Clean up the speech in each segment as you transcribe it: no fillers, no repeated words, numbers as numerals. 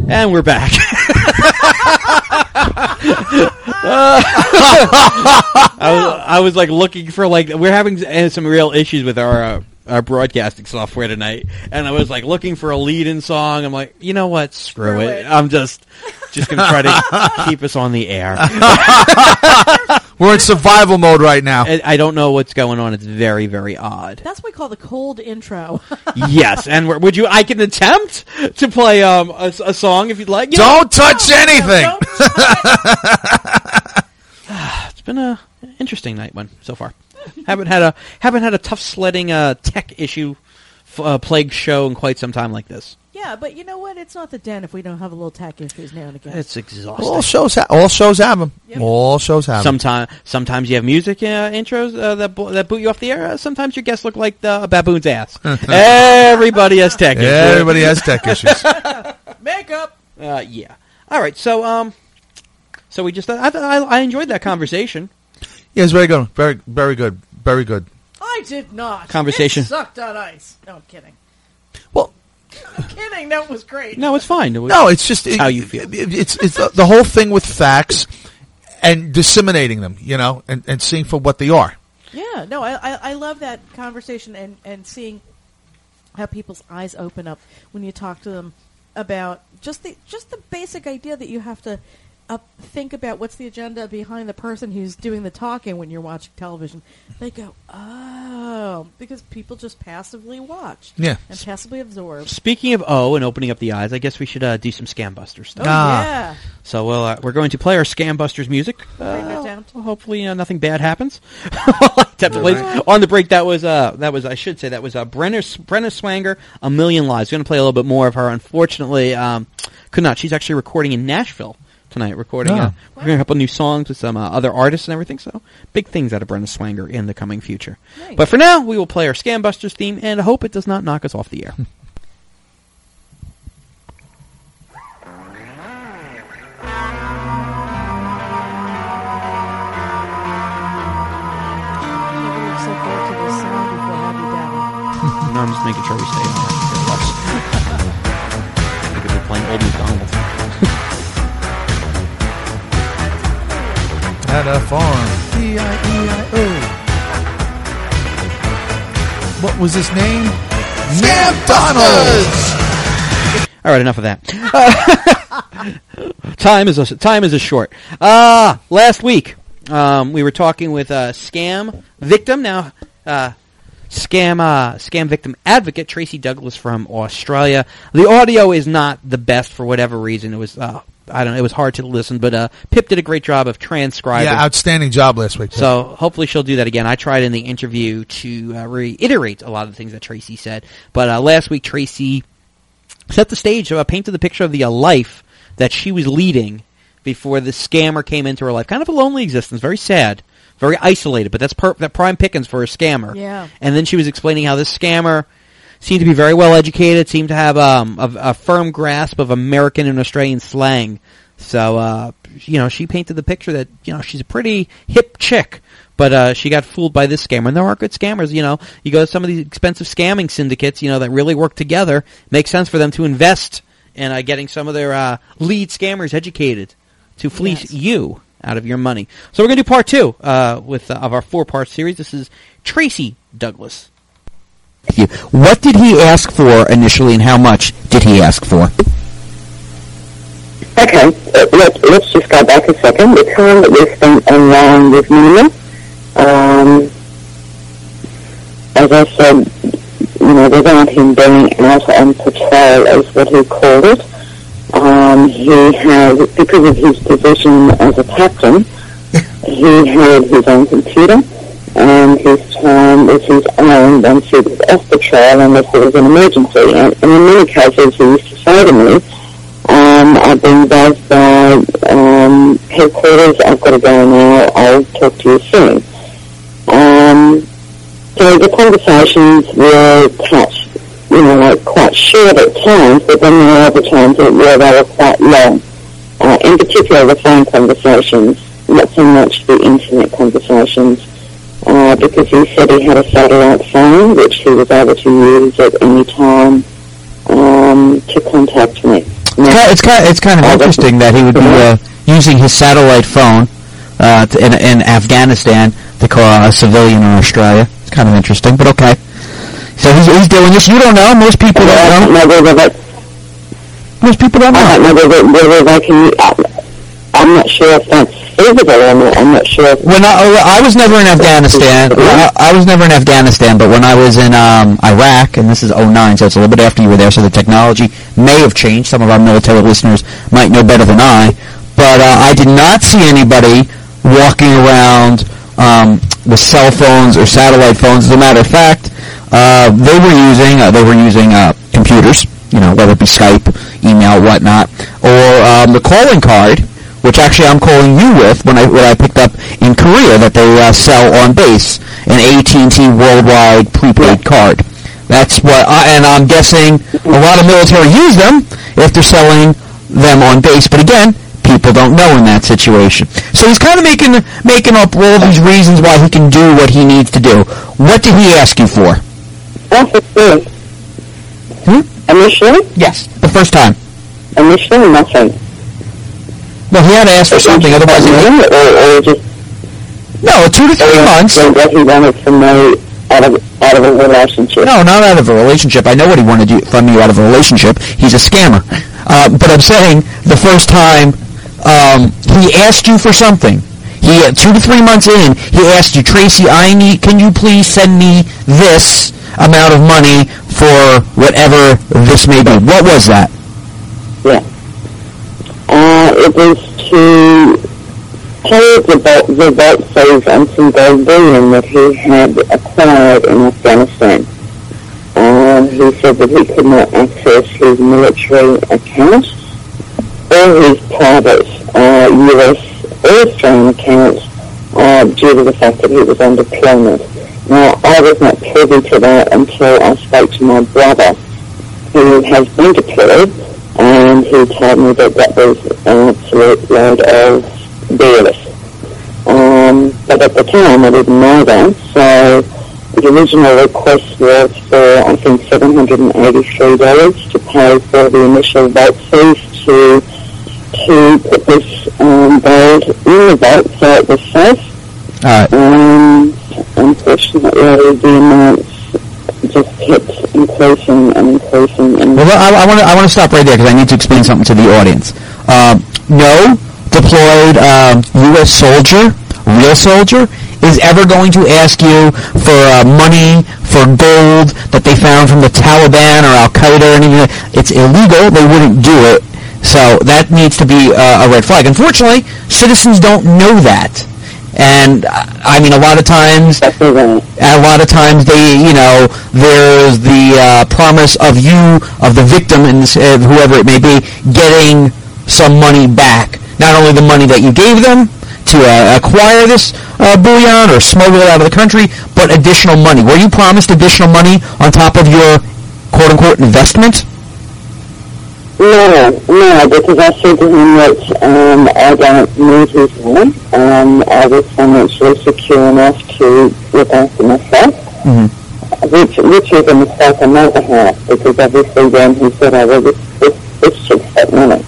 And we're back. I was like looking for we're having some real issues with our broadcasting software tonight, and I was like looking for a lead-in song. I'm like, you know what? Screw it. I'm just going to try to keep us on the air. We're in survival mode right now. I don't know what's going on. It's very, very odd. That's what we call the cold intro. Yes, and I can attempt to play a song if you'd like. Don't touch anything. Don't touch It's been an interesting night so far. haven't had a tough sledding tech issue plague show in quite some time like this. Yeah, but you know what? It's not the Den if we don't have a little tech issues now and again. It's exhausting. All shows have them. Yep. All shows have them. Sometimes you have music intros that boot you off the air. Sometimes your guests look like a baboon's ass. Everybody has tech issues. Everybody has tech issues. Makeup. Yeah. All right. So we just I enjoyed that conversation. Yeah, it's very good. Very, very good. Very good. I did not. Conversation. It sucked on ice. No, I'm kidding. Well, I'm kidding. That was great. No, it's fine. No, it's just how you feel. It's the whole thing with facts and disseminating them, and seeing for what they are. Yeah, no, I love that conversation and seeing how people's eyes open up when you talk to them about just the basic idea that you have to think about what's the agenda behind the person who's doing the talking when you're watching television. They go, oh, because people just passively watch and passively absorb. Speaking of and opening up the eyes, I guess we should do some Scam Busters stuff. Oh, yeah. So we're going to play our Scam Busters music. Hopefully nothing bad happens. On the break, that was I should say that was Brenna Swanger, A Million Lives. We're going to play a little bit more of her. Unfortunately, could not. She's actually recording in Nashville tonight, recording a couple new songs with some other artists and everything. So big things out of Brenna Swanger in the coming future. Nice. But for now, we will play our Scam Busters theme, and I hope it does not knock us off the air. No, I'm just making sure we stay on our earbuds. Because we're playing Old MacDonald. At a farm. E-I-E-I-O. What was his name? McDonald's! All right, enough of that. Time is a short. Last week, we were talking with a scam victim. Now, scam victim advocate Tracy Douglas from Australia. The audio is not the best for whatever reason. It was it was hard to listen, but Pip did a great job of transcribing. Yeah, outstanding job last week. So hopefully she'll do that again. I tried in the interview to reiterate a lot of the things that Tracy said, but last week Tracy set the stage, painted the picture of the life that she was leading before the scammer came into her life. Kind of a lonely existence, very sad. Very isolated, but that's that prime pickings for a scammer. Yeah. And then she was explaining how this scammer seemed to be very well educated, seemed to have a firm grasp of American and Australian slang. So, she painted the picture that, she's a pretty hip chick, but she got fooled by this scammer. And there are good scammers, you go to some of these expensive scamming syndicates, that really work together. Makes sense for them to invest in getting some of their lead scammers educated to fleece you out of your money. So we're going to do part 2 of our 4-part series. This is Tracy Douglas. What did he ask for initially, and how much did he ask for? Okay, let's just go back a second. The time that we spent online was minimal. As I said, without him being out on patrol, as what he called it, he had, because of his position as a captain, he had his own computer, and his time was his own once he was off patrol unless there was an emergency. And in many cases, he used to say to me, I've been buzzed by headquarters, I've got to go now, I'll talk to you soon. So the conversations were touched, quite short at times, but then there were other times where they were quite long. In particular, the phone conversations, not so much the internet conversations, because he said he had a satellite phone, which he was able to use at any time to contact me. Now, it's kind of interesting that he would be using his satellite phone in Afghanistan to call a civilian in Australia. It's kind of interesting, but okay. So he's doing this. You don't know. Most people don't know. Most people don't know. I don't know whether they can. I'm not sure if that's feasible or not. I'm not sure. When I was never in Afghanistan. I was never in Afghanistan, but when I was in Iraq, and this is 2009, so it's a little bit after you were there, so the technology may have changed. Some of our military listeners might know better than I, but I did not see anybody walking around with cell phones or satellite phones. As a matter of fact, they were using computers, whether it be Skype, email, whatnot, or the calling card, which actually I'm calling you with when I picked up in Korea, that they sell on base, an AT&T worldwide prepaid card. That's what, and I'm guessing a lot of military use them if they're selling them on base. But again, people don't know in that situation. So he's kind of making up all these reasons why he can do what he needs to do. What did he ask you for? Nothing. Initially? Yes, the first time. Initially, nothing. Well, he had to ask for something, otherwise he would. Or just... No, 2 to 3 months. What he wanted from me out of a relationship. No, not out of a relationship. I know what he wanted from you out of a relationship. He's a scammer. But I'm saying the first time he asked you for something. 2 to 3 months in, he asked you, Tracy, can you please send me this amount of money for whatever this may be? What was that? Yeah. It was to pay the vault fees on some gold bullion that he had acquired in Afghanistan. He said that he could not access his military account or his private US or Australian accounts due to the fact that he was on deployment. Now, I was not privy to that until I spoke to my brother, who has been deployed, and he told me that was an absolute load of BS. But at the time, I didn't know that, so the original request was for, I think, $783 to pay for the initial vault fees to put this gold in the vault so it was safe. All right. Unfortunately, the amounts just kept increasing and increasing. And well, I want to stop right there because I need to explain something to the audience. No deployed U.S. soldier, real soldier, is ever going to ask you for money, for gold that they found from the Taliban or Al-Qaeda or anything. It's illegal. They wouldn't do it. So that needs to be a red flag. Unfortunately, citizens don't know that. And I mean, a lot of times they, there's the promise of the victim and whoever it may be, getting some money back. Not only the money that you gave them to acquire this bullion or smuggle it out of the country, but additional money. Were you promised additional money on top of your quote-unquote investment? No, because I said to him that I don't need his money. I was financially secure enough to look after myself, which is a mistake on my behalf, because obviously then he said, this chick's got money.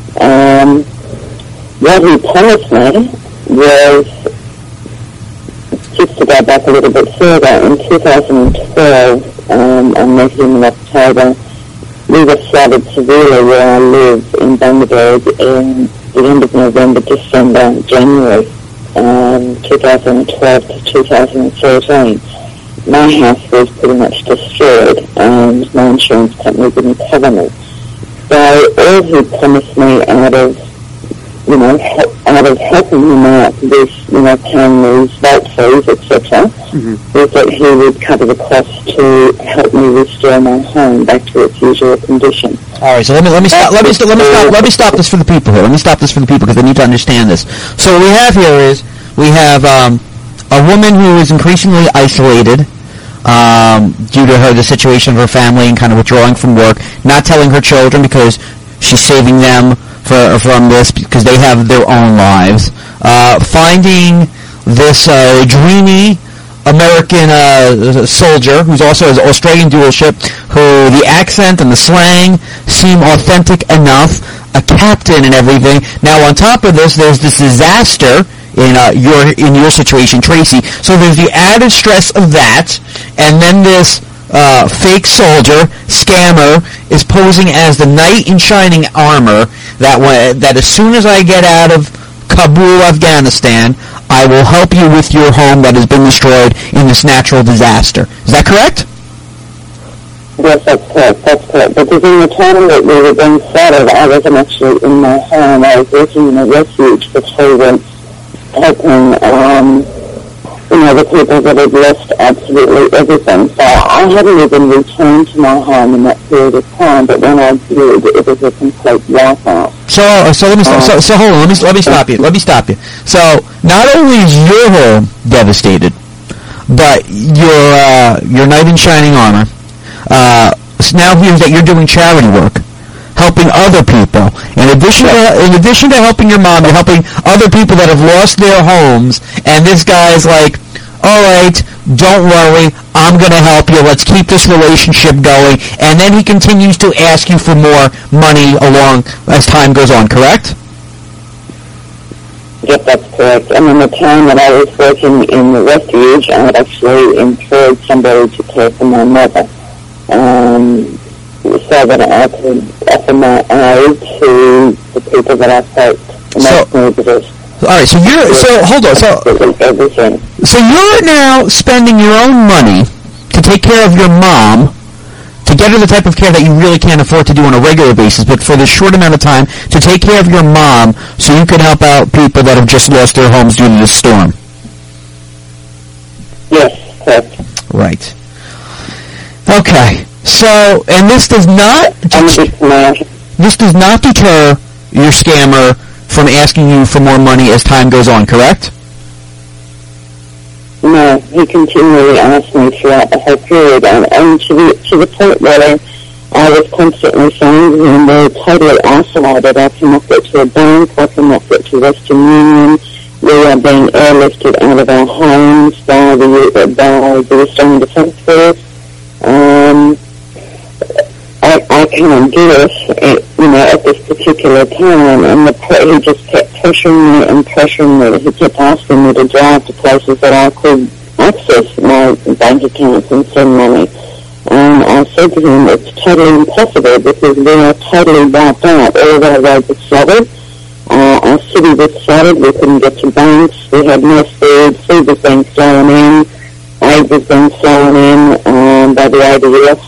What he promised me was, just to go back a little bit further, in 2012, I met him in October. We were flooded severely where I live in Bundaberg in the end of November, December, January 2012 to 2013. My house was pretty much destroyed and my insurance company didn't cover me. So all he promised me out of helping him out with, paying these vault fees, etc., was that he would cover the cost to help me restore my home back to its usual condition. All right, so let me stop this for the people here. Let me stop this for the people because they need to understand this. So what we have here is we have a woman who is increasingly isolated due to the situation of her family and kind of withdrawing from work, not telling her children because she's saving them from this because they have their own lives. Finding this dreamy American soldier who's also has Australian dualship, who the accent and the slang seem authentic enough. a captain and everything. Now, on top of this, there's this disaster in your situation, Tracy. So there's the added stress of that, and then this fake soldier, scammer, is posing as the knight in shining armor that as soon as I get out of Kabul, Afghanistan, I will help you with your home that has been destroyed in this natural disaster. Is that correct? Yes, that's correct. Because in the time that we were being settled, I wasn't actually in my home. I was working in a refuge for 3 weeks, helping, the people that had lost absolutely everything. So I hadn't even returned to my home in that period of time, but when I did, it was a complete wipeout. So let me stop. So hold on. Let me stop you. So not only is your home devastated, but your knight in shining armor. So now here's that you're doing charity work, helping other people. In addition to helping your mom, you're helping other people that have lost their homes. And this guy's like, all right, don't worry, I'm going to help you. Let's keep this relationship going. And then he continues to ask you for more money along as time goes on, correct? Yes, that's correct. And in the time that I was working in the refuge, I had actually employed somebody to care for my mother, so that I could offer my aid to the people that I felt emotionally abused. All right, hold on. So you're now spending your own money to take care of your mom, to get her the type of care that you really can't afford to do on a regular basis, but for this short amount of time, to take care of your mom so you can help out people that have just lost their homes due to this storm. Yes, correct. Right. Okay. So, and this does not deter your scammer from asking you for more money as time goes on, correct? No, he continually asked me throughout the whole period, and to the point where I was constantly saying to him, we're totally isolated. I cannot get to a bank, I cannot get to Western Union, we are being airlifted out of our homes by the Australian Defence Force. I can't do it, at this particular time, and he just kept pressuring me. He kept asking me to drive to places that I could access my bank accounts and send money. And I said to him, it's totally impossible because we are totally wiped out. All of our roads are flooded. Our city was flooded. We couldn't get to banks. We had no food. Food was being stolen in. Aid was being stolen in by the ADF.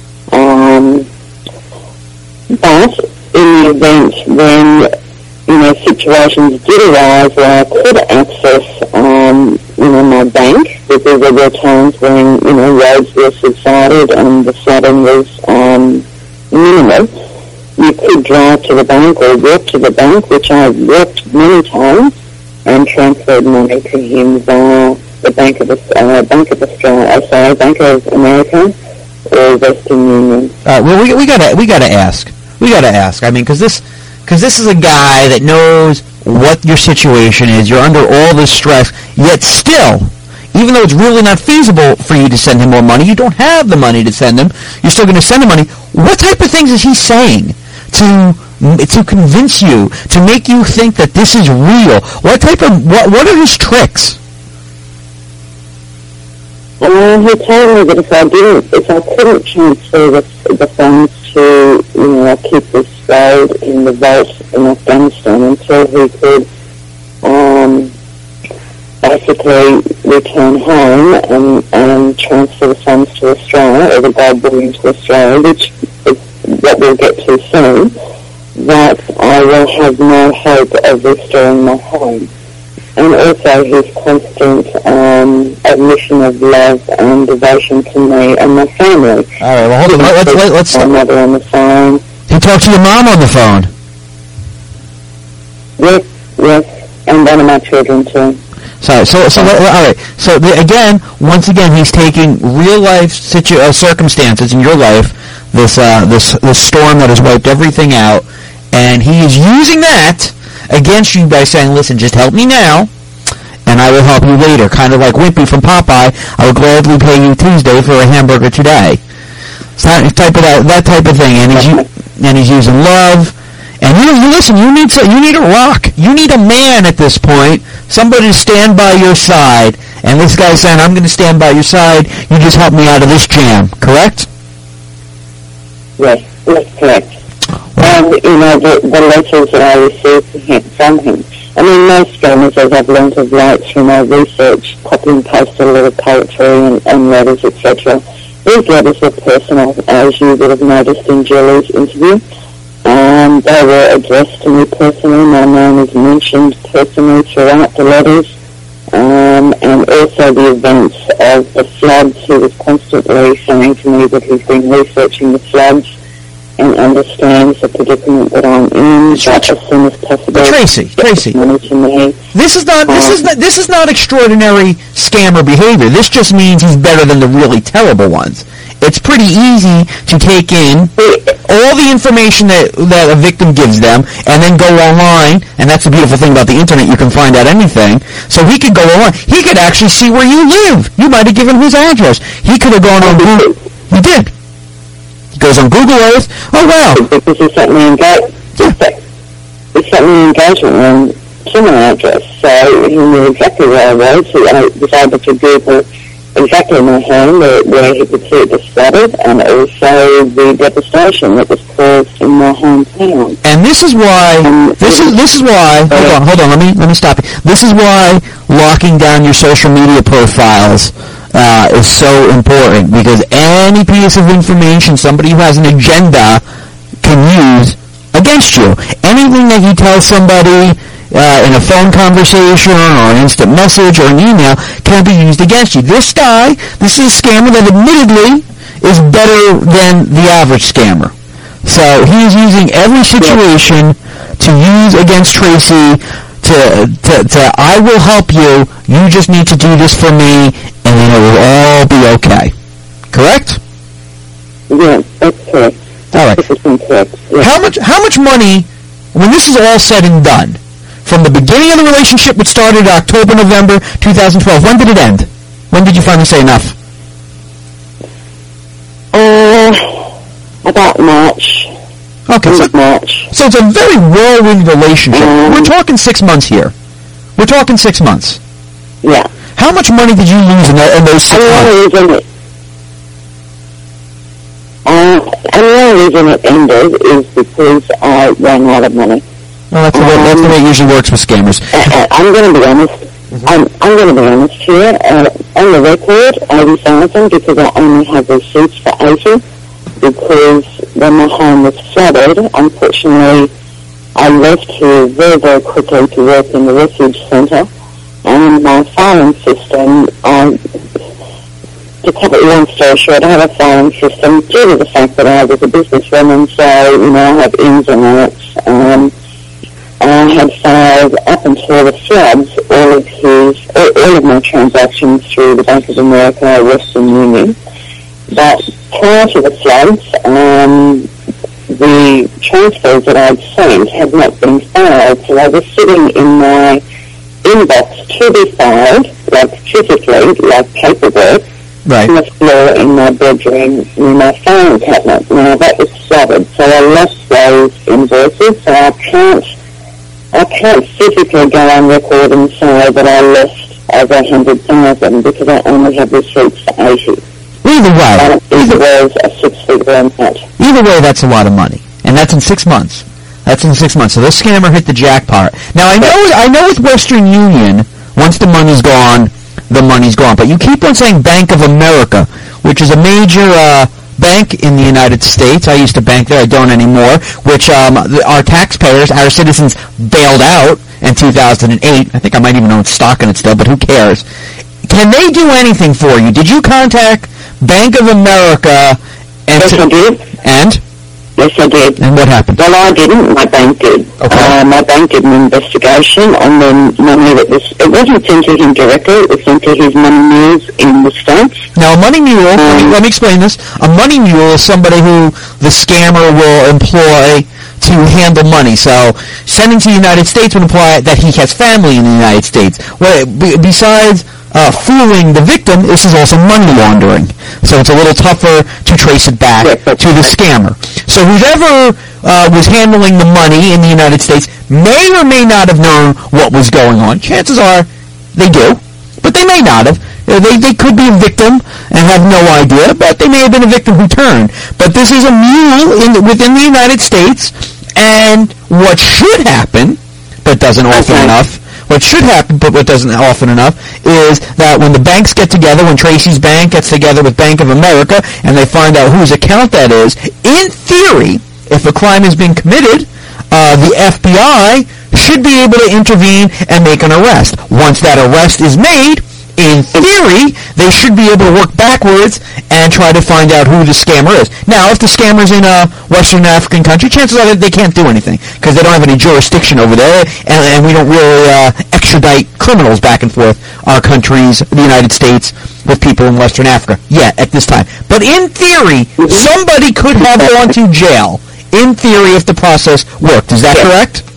But in the event when, situations did arise where I could access, my bank, because there were times when, roads were subsided and the flooding was minimal, you could drive to the bank or walk to the bank, which I walked many times, and transferred money to him via the Bank of Australia, Bank of America, or Western Union. Well, we gotta ask. I mean, because this is a guy that knows what your situation is. You're under all this stress, yet still, even though it's really not feasible for you to send him more money, you don't have the money to send him. You're still going to send him money. What type of things is he saying to convince you, to make you think that this is real? What are his tricks? He told me that if I couldn't transfer the funds to, keep this gold in the vault in Afghanistan until he could basically return home and transfer the funds to Australia, or the gold bullion to Australia, which is what we'll get to soon, that I will have no hope of restoring my home. And also his constant admission of love and devotion to me and my family. All right, well, hold on. Let's my mother on the phone. He talked to your mom on the phone. Yes, and one of my children too. So all right. So once again, he's taking real life circumstances in your life, this storm that has wiped everything out, and he is using that against you by saying, listen, just help me now, and I will help you later. Kind of like Wimpy from Popeye, I will gladly pay you Tuesday for a hamburger today. So that type of thing, and he's using love, And you listen, you need a rock. You need a man at this point, somebody to stand by your side. And this guy's saying, I'm going to stand by your side. You just help me out of this jam. Correct? Yes, that's correct. And, the letters that I received from him. I mean, most scammers, as I've learned of late through my research, copy and paste a lot of poetry and letters, etc. These letters were personal, as you would have noticed in Julie's interview. They were addressed to me personally. My name is mentioned personally throughout the letters. And also the events of the floods. He was constantly saying to me that he's been researching the floods and understands the predicament that I'm in. But as soon as possible, But Tracy, this is not extraordinary scammer behavior. This just means he's better than the really terrible ones. It's pretty easy to take in all the information that a victim gives them and then go online, and that's the beautiful thing about the internet, you can find out anything. So he could go online. He could actually see where you live. You might have given him his address. He could have gone on Google. He did. He goes on Google Earth. Oh, wow. Because he sent me engagement ring to my address, so he knew exactly where I was. He was able to Google exactly my home, where he could see it was flooded, and also the devastation that was caused in my hometown. And this is why. This is why. Hold on. Let me stop you. This is why locking down your social media profiles is so important, because any piece of information somebody who has an agenda can use against you. Anything that you tell somebody in a phone conversation or an instant message or an email can be used against you. This is a scammer that admittedly is better than the average scammer. So he is using every situation to use against Tracy to I will help you, you just need to do this for me, and then it will all be okay. Correct? Yeah, that's correct. All right. Correct. Yeah. How much money, when this is all said and done, from the beginning of the relationship, which started October, November 2012, when did it end? When did you finally say enough? About March. Okay, so it's a very whirlwind relationship. We're talking 6 months here. We're talking 6 months. Yeah. How much money did you lose in those 6 months? And the only reason it ended is because I ran out of money. Well, that's the way it usually works with scammers. I'm going to be honest. I'm going to be honest here. On the record, 80,000, because I only have receipts for 80. Because when my home was flooded, unfortunately, I left here very, very quickly to work in the refuge centre. And my filing system, to cut a long story short, I have a filing system due to the fact that I was a businesswoman, so, I have ins and outs. I had filed up until the floods all of my transactions through the Bank of America, Western Union. But prior to the floods, the transfers that I'd sent had not been filed, so I was sitting in my inbox to be filed, like physically, like paperwork, right, on the floor in my bedroom near my filing cabinet. Now that was flooded, so I lost those invoices, so I can't physically go on record and say that I lost over 100,000 because I only have receipts for 80. Either way, it was a 6-figure amount. Either way, that's a lot of money, and that's in 6 months. So this scammer hit the jackpot. Now I know with Western Union, once the money's gone, the money's gone. But you keep on saying Bank of America, which is a major bank in the United States. I used to bank there. I don't anymore. Which our taxpayers, our citizens, bailed out in 2008. I think I might even own stock in it still, but who cares? Can they do anything for you? Did you contact Bank of America? Yes, I did. And? Yes, I did. And what happened? Well, I didn't. My bank did. Okay. My bank did an investigation on the money that was... It wasn't sent to him directly. It was sent to his money mules in the States. Now, a money mule... let me explain this. A money mule is somebody who the scammer will employ to handle money. So, sending to the United States would imply that he has family in the United States. Well, besides... fooling the victim, this is also money laundering. So it's a little tougher to trace it back to the scammer. So whoever was handling the money in the United States may or may not have known what was going on. Chances are they do, but they may not have. They could be a victim and have no idea, but they may have been a victim who turned. But this is a mule within the United States, and what should happen, but doesn't often enough, what should happen, but what doesn't often enough, is that when the banks get together, when Tracy's Bank gets together with Bank of America, and they find out whose account that is, in theory, if a crime has been committed, the FBI should be able to intervene and make an arrest. Once that arrest is made, in theory, they should be able to work backwards and try to find out who the scammer is. Now, if the scammer's in a Western African country, chances are that they can't do anything because they don't have any jurisdiction over there, and we don't really extradite criminals back and forth our countries, the United States, with people in Western Africa yet at this time. But in theory, somebody could have gone to jail. In theory, if the process worked. Is that correct?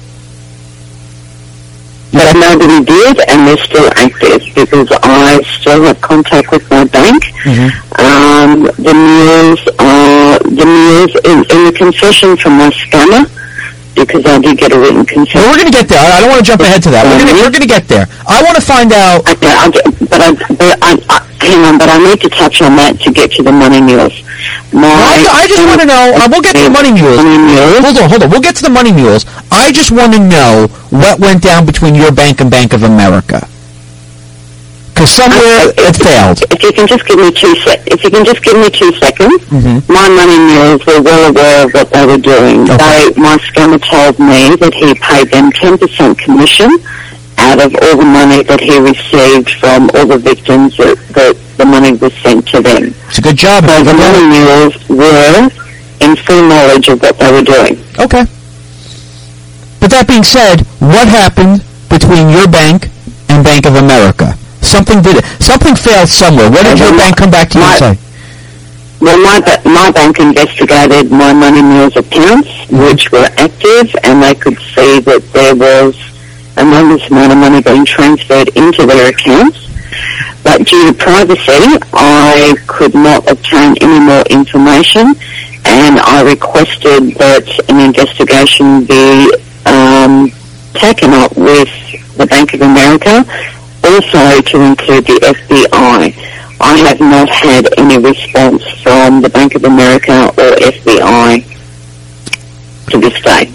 But nobody did, and they're still active because I still have contact with my bank. The mules in the confession from my scammer, because I did get a written confession. Well, we're going to get there. I don't want to jump ahead to that. We're going to get there. I want to find out. Okay, hang on, but I need to touch on that to get to the money mules. I just want to know. We'll get to the money mules. Hold on. We'll get to the money mules. I just want to know what went down between your bank and Bank of America. Because somewhere it failed. If you can just give me 2 seconds, my money mules were well aware of what they were doing. Okay. My scammer told me that he paid them 10% commission out of all the money that he received from all the victims that the money was sent to them. It's a good job. So the money mules were in full knowledge of what they were doing. Okay. But that being said, what happened between your bank and Bank of America? Something failed somewhere. What did your bank come back to you and say? Well, my bank investigated my money mules accounts, which were active, and they could see that there was enormous amount of money being transferred into their accounts. But due to privacy, I could not obtain any more information, and I requested that an investigation be taken up with the Bank of America, also to include the FBI. I have not had any response from the Bank of America or FBI to this day.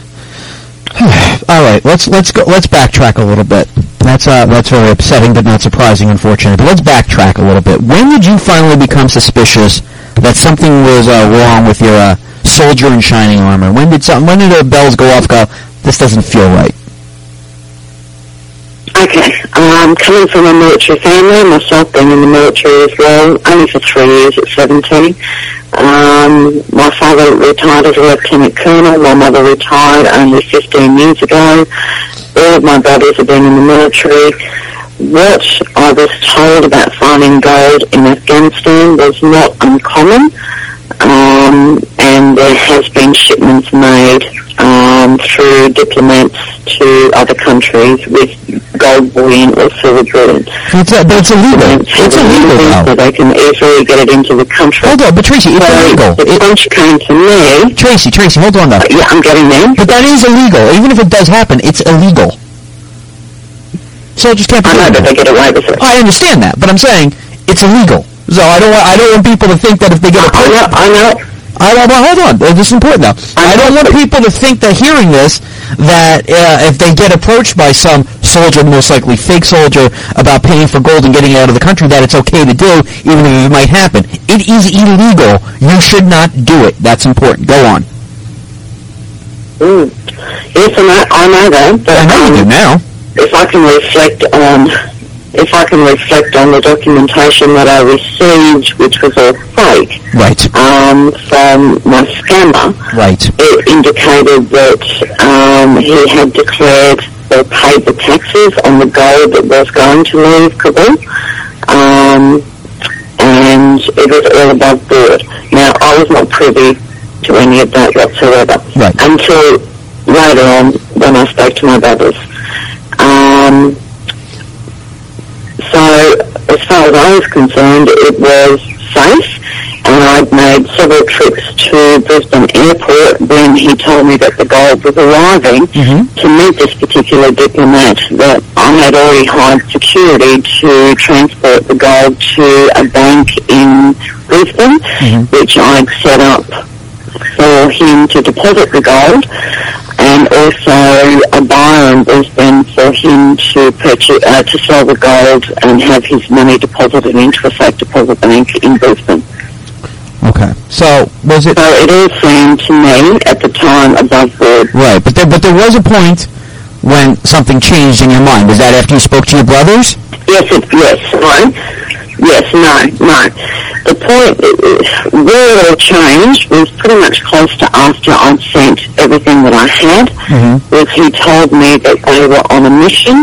All right, let's backtrack a little bit. That's very upsetting, but not surprising, unfortunately. But let's backtrack a little bit. When did you finally become suspicious that something was wrong with your soldier in shining armor? When did the bells go off? This doesn't feel right. Okay, coming from a military family, myself being in the military as well, only for 3 years at 17. My father retired as a lieutenant colonel, my mother retired only 15 years ago. All of my brothers have been in the military. What I was told about finding gold in Afghanistan was not uncommon, and there has been shipments made through diplomats to other countries with gold bullion or silver bullion. But it's illegal. It's illegal now. So they can easily get it into the country. Hold on, but Tracy, it's illegal. The punch came to me. Tracy, hold on though. Yeah, I'm getting there. But that is illegal. Even if it does happen, it's illegal. So it just can't be. I know, but they get away with it. I understand that, but I'm saying it's illegal. So I don't want people to think that if they get a I know. Well, hold on. This is important now. I don't want people to think that hearing this, that if they get approached by some soldier, most likely fake soldier, about paying for gold and getting it out of the country, that it's okay to do, even if it might happen. It is illegal. You should not do it. That's important. Go on. Yes, I know that. But, I know you do now. If I can reflect on the documentation that I received, which was all fake, right, from my scammer, right, it indicated that he had declared or paid the taxes on the gold that was going to leave Kabul, and it was all above board. Now, I was not privy to any of that whatsoever, right, until later on when I spoke to my brothers. So, as far as I was concerned, it was safe, and I'd made several trips to Brisbane Airport when when he told me that the gold was arriving to meet this particular diplomat, that I had already hired security to transport the gold to a bank in Brisbane, which I'd set up for him to deposit the gold, and also a buyer in Brisbane for him to purchase, to sell the gold and have his money deposited into a safe deposit bank in Brisbane. Okay. So was it? So it all seemed to me at the time above board. Right, but there was a point when something changed in your mind. Was that after you spoke to your brothers? No. The point where it all changed was pretty much close to after I'd sent everything that I had. Was he told me that they were on a mission.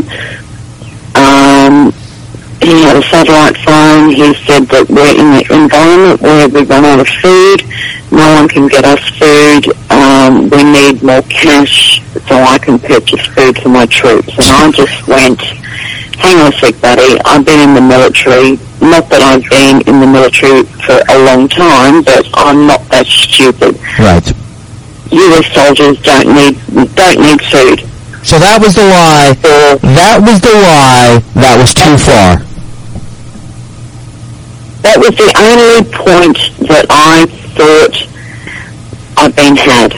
He had a satellite phone. He said that we're in an environment where we run out of food. No one can get us food. We need more cash so I can purchase food for my troops. And I just went, hang on a sec, buddy. I've been in the military. Not that I've been in the military for a long time, but I'm not that stupid. Right. US soldiers don't need food. So that was the lie. That was the lie. That was too far. That was the only point that I thought I'd been had.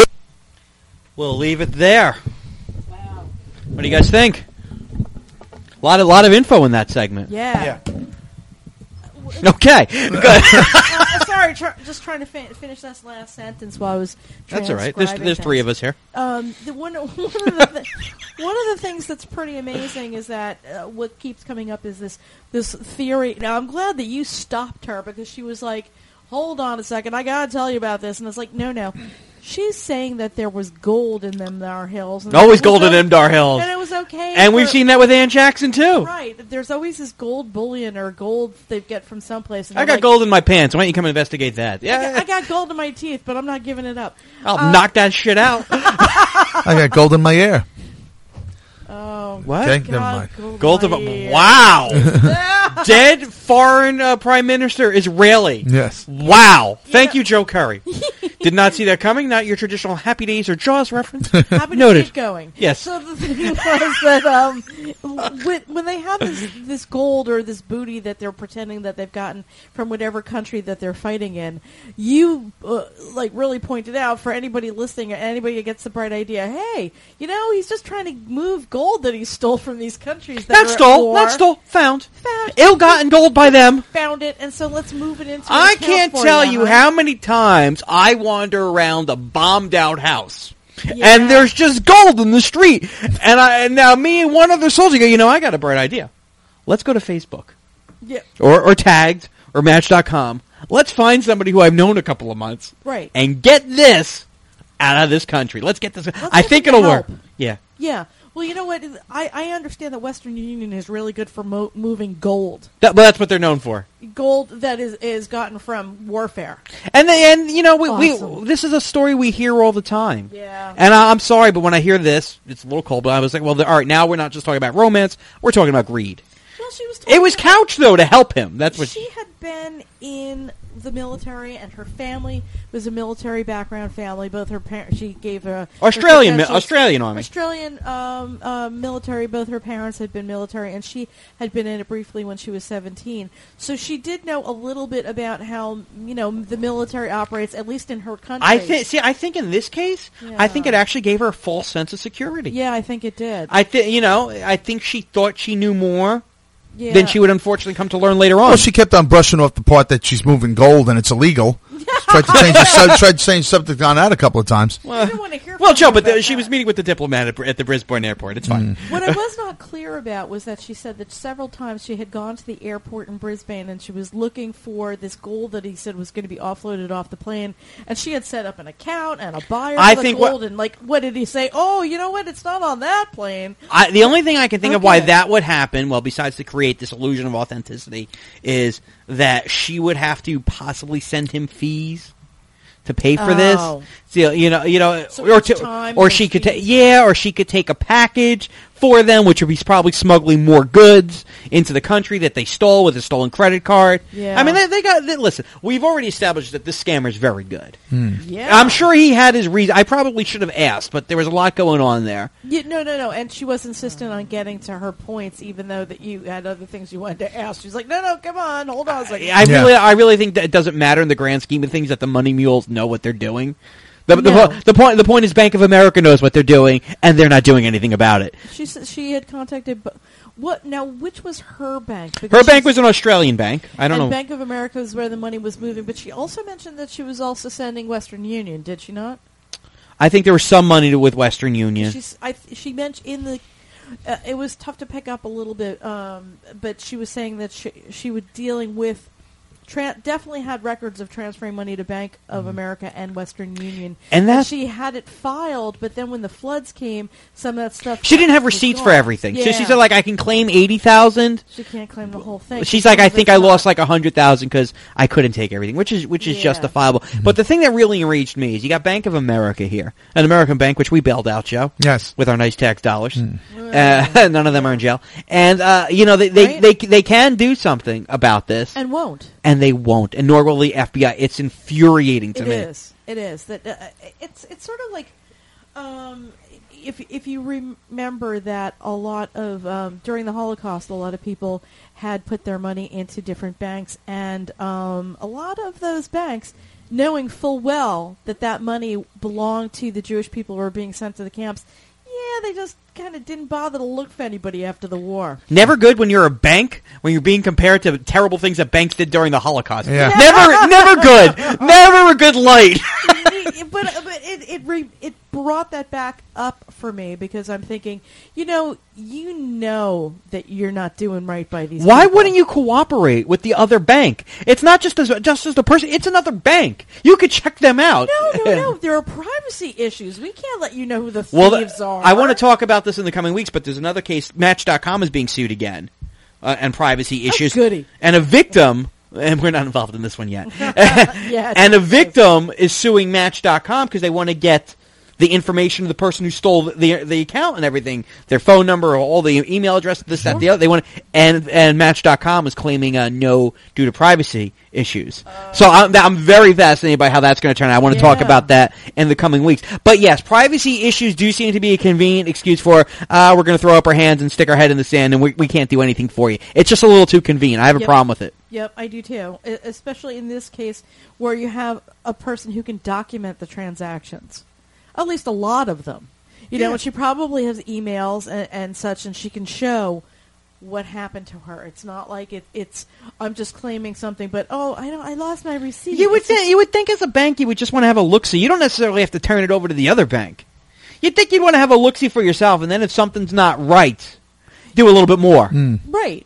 We'll leave it there. Wow. What do you guys think? A lot of info in that segment. Yeah. Okay. Good. Sorry, just trying to finish that last sentence while I was That's all right. transcribing There's three of us here. One of the things that's pretty amazing is that what keeps coming up is this theory. Now, I'm glad that you stopped her because she was like, hold on a second, I gotta tell you about this. And it's like, no. She's saying that there was gold in them Dar Hills. And always gold in them Dar Hills. And it was okay. And we've seen that with Ann Jackson, too. Right. There's always this gold bullion or gold they get from someplace. And I got gold in my pants. Why don't you come investigate that? Yeah. I got gold in my teeth, but I'm not giving it up. I'll knock that shit out. I got gold in my ear. Oh. What? Okay, never mind. Gold in my... Wow. Dead foreign prime minister Israeli. Yes. Wow. Thank you, Joe Curry. Did not see that coming. Not your traditional Happy Days or Jaws reference. Happy Noted. to keep going. Yes. So the thing was that when they have this gold or this booty that they're pretending that they've gotten from whatever country that they're fighting in, you really pointed out for anybody listening, anybody that gets the bright idea, hey, he's just trying to move gold that he stole from these countries. Not stole. Found. Ill-gotten gold by them. Found it, and so let's move it into. I can't tell you how many times I wander around a bombed-out house. Yeah. And there's just gold in the street. And now me and one other soldier go, I got a bright idea. Let's go to Facebook. Yeah. Or Tagged or Match.com. Let's find somebody who I've known a couple of months. Right. And get this out of this country. Let's get this. I think it'll work. Yeah. Yeah. Well, you know what? I understand that Western Union is really good for moving gold. But that's what they're known for. Gold that is gotten from warfare. And we this is a story we hear all the time. Yeah. And I'm sorry, but when I hear this, it's a little cold. But I was like, well, all right, now we're not just talking about romance; we're talking about greed. Well, she was. It was couched though to help him. That's what she had been in the military, and her family was a military background family. Both her parents, she gave a Australian Army, Australian military. Both her parents had been military, and she had been in it briefly when she was 17. So she did know a little bit about how the military operates, at least in her country. I think in this case, I think it actually gave her a false sense of security. Yeah, I think it did. I think she thought she knew more. Yeah. Then she would unfortunately come to learn later on. Well, she kept on brushing off the part that she's moving gold and it's illegal. Tried to change the subject on that a couple of times. I didn't want to hear. Well, Joe, but she was meeting with the diplomat at the Brisbane airport. It's fine. What I was not clear about was that she said that several times she had gone to the airport in Brisbane and she was looking for this gold that he said was going to be offloaded off the plane, and she had set up an account and a buyer for the gold. And what did he say? Oh, you know what? It's not on that plane. The only thing I can think of why that would happen, well, besides to create this illusion of authenticity, is that she would have to possibly send him fees to pay for this. So, or she could take a package for them, which would be probably smuggling more goods into the country that they stole with a stolen credit card. Yeah. I mean, listen, we've already established that this scammer is very good. Yeah. I'm sure he had his reason. I probably should have asked, but there was a lot going on there. No. And she was insistent on getting to her points, even though that you had other things you wanted to ask. She's like, no, come on, hold on a second. I really think that it doesn't matter in the grand scheme of things that the money mules know what they're doing. The point is Bank of America knows what they're doing, and they're not doing anything about it. She said she had contacted. What now? Which was her bank? Her bank was an Australian bank. I don't know. Bank of America was where the money was moving, but she also mentioned that she was also sending Western Union. Did she not? I think there was some money with Western Union. She mentioned in the. It was tough to pick up a little bit, but she was saying that she was dealing with. Definitely had records of transferring money to Bank of America and Western Union. And she had it filed, but then when the floods came, some of that stuff... She didn't have receipts for everything. Yeah. So she said, like, I can claim $80,000. She can't claim the whole thing. She's like, I think I lost like $100,000 because I couldn't take everything, which is justifiable. But the thing that really enraged me is you got Bank of America here, an American bank, which we bailed out, Joe. Yes. With our nice tax dollars. None of them are in jail. And, they can do something about this. And won't. And they won't, and nor will the FBI. It's infuriating to me. It is. That it's sort of like if you remember that a lot of during the Holocaust, a lot of people had put their money into different banks, and a lot of those banks, knowing full well that money belonged to the Jewish people who were being sent to the camps, they just kind of didn't bother to look for anybody after the war. Never good when you're a bank, when you're being compared to terrible things that banks did during the Holocaust. Yeah. Never good. Never a good light. But it brought that back up for me because I'm thinking, you know that you're not doing right by these Why people. wouldn't you cooperate with the other bank? It's not just as a person. It's another bank. You could check them out. No. There are privacy issues. We can't let you know who the thieves are. I want to talk about this in the coming weeks, but there's another case. Match.com is being sued again, and privacy issues. Goody. And a victim... And we're not involved in this one yet. Yes, and a victim is suing Match.com because they want to get the information of the person who stole the account and everything, their phone number, all the email address, this, that, the other. They want, and Match.com is claiming no due to privacy issues. So I'm very fascinated by how that's going to turn out. I want to talk about that in the coming weeks. But yes, privacy issues do seem to be a convenient excuse for we're going to throw up our hands and stick our head in the sand and we can't do anything for you. It's just a little too convenient. I have a problem with it. Yep, I do too. Especially in this case where you have a person who can document the transactions. At least a lot of them. You know, and she probably has emails and such, and she can show what happened to her. It's not like it's I'm just claiming something, but I lost my receipt. You would think as a bank you would just want to have a look-see. You don't necessarily have to turn it over to the other bank. You'd think you'd want to have a look-see for yourself, and then if something's not right, do a little bit more. Right.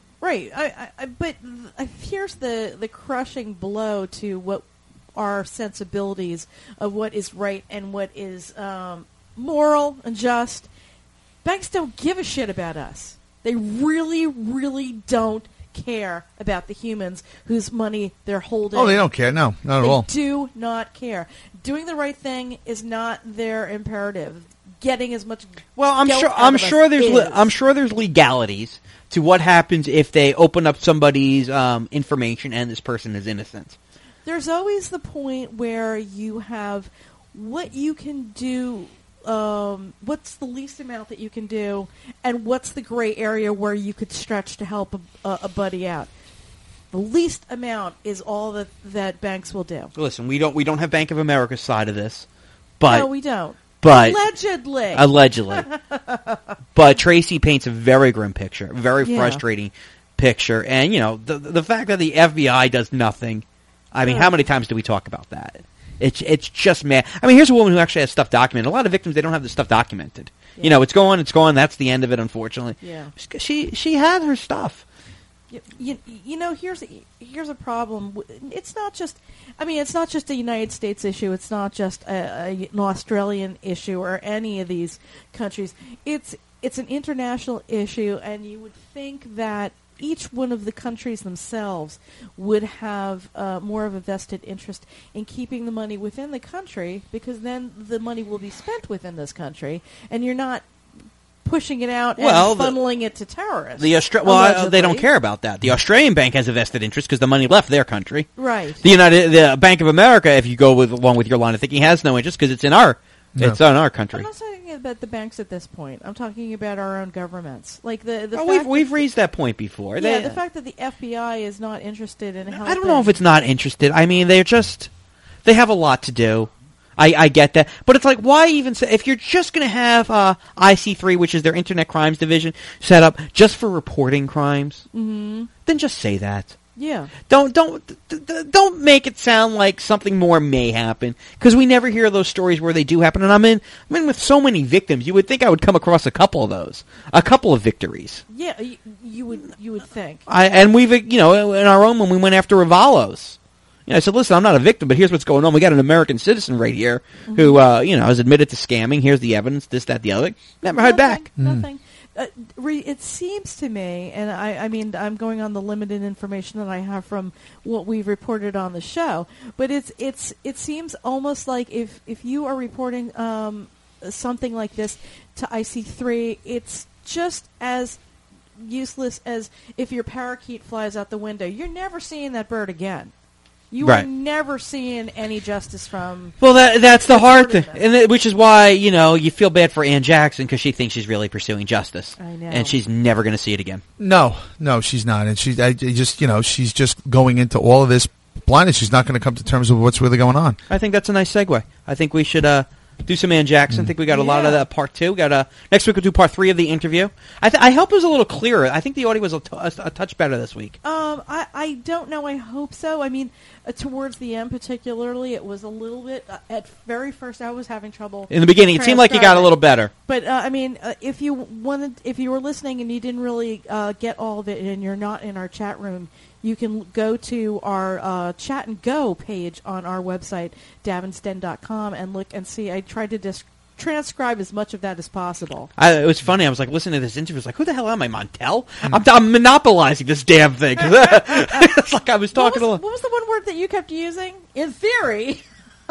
But here's the crushing blow to what our sensibilities of what is right and what is moral and just. Banks don't give a shit about us. They really, really don't care about the humans whose money they're holding. Oh, they don't care. No, not at all. They do not care. Doing the right thing is not their imperative. Getting as much. Well, I'm sure there's legalities to what happens if they open up somebody's information and this person is innocent. There's always the point where you have what you can do, what's the least amount that you can do, and what's the gray area where you could stretch to help a buddy out. The least amount is all that banks will do. Listen, we don't have Bank of America's side of this, but no, we don't. But allegedly, but Tracy paints a very grim picture, a very frustrating picture, and the fact that the FBI does nothing. I mean, how many times do we talk about that? It's just mad. I mean, here's a woman who actually has stuff documented. A lot of victims, they don't have the stuff documented. Yeah. It's gone. That's the end of it, unfortunately. Yeah. She had her stuff. Here's a problem. It's not just a United States issue. It's not just an Australian issue or any of these countries. It's an international issue, and you would think that each one of the countries themselves would have more of a vested interest in keeping the money within the country, because then the money will be spent within this country, and you're not pushing it out and Well, funneling it to terrorists. They allegedly. don't care about that. The Australian bank has a vested interest because the money left their country. Right. The Bank of America, if you go along with your line of thinking, has no interest because it's in our country. I'm not talking about the banks at this point. I'm talking about our own governments. Like we've raised that point before. Yeah, the fact that the FBI is not interested in helping. I don't know if it's not interested. I mean, they have a lot to do. I get that. But it's like, why even say, if you're just going to have IC3, which is their Internet Crimes Division, set up just for reporting crimes, then just say that. Yeah. Don't make it sound like something more may happen, because we never hear those stories where they do happen. And I'm in with so many victims. You would think I would come across a couple of those, a couple of victories. Yeah, you would think. And we've in our own when we went after Ravalos. I said, listen, I'm not a victim, but here's what's going on. We got an American citizen right here who, has admitted to scamming. Here's the evidence, this, that, the other. Never heard back. Nothing. It seems to me, and I mean, I'm going on the limited information that I have from what we've reported on the show, but it seems almost like if you are reporting something like this to IC3, it's just as useless as if your parakeet flies out the window. You're never seeing that bird again. You are never seeing any justice from... Well, that's the hard thing, which is why, you feel bad for Ann Jackson, because she thinks she's really pursuing justice. I know. And she's never going to see it again. No, she's not. And she's just going into all of this blinded. She's not going to come to terms with what's really going on. I think that's a nice segue. I think we should do some Ann Jackson. I think we got a lot of that part 2. Next week we'll do part 3 of the interview. I hope it was a little clearer. I think the audio was a touch better this week. I don't know. I hope so. I mean, towards the end particularly, it was a little bit, at very first I was having trouble. In the beginning, it seemed like you got a little better. But, if you were listening and you didn't really get all of it and you're not in our chat room, you can go to our Chat and Go page on our website, davinsten.com, and look and see. I tried to transcribe as much of that as possible. It was funny. I was like listening to this interview. I was like, who the hell am I, Montel? I'm monopolizing this damn thing. It's like I was talking what was the one word that you kept using? In theory.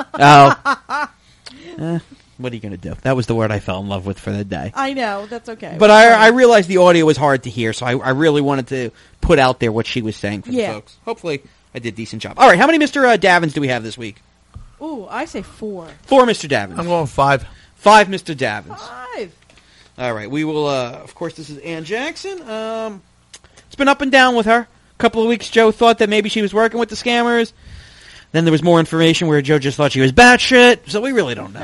Oh. What are you going to do? That was the word I fell in love with for the day. I know. That's okay. But I realized the audio was hard to hear, so I really wanted to put out there what she was saying for the folks. Hopefully, I did a decent job. All right, how many Mr. Davins do we have this week? Ooh, I say 4. 4 Mr. Davins. I'm going 5. 5 Mr. Davins. 5. All right, we will, of course, this is Ann Jackson. It's been up and down with her. A couple of weeks, Joe thought that maybe she was working with the scammers. Then there was more information where Joe just thought she was batshit, so we really don't know.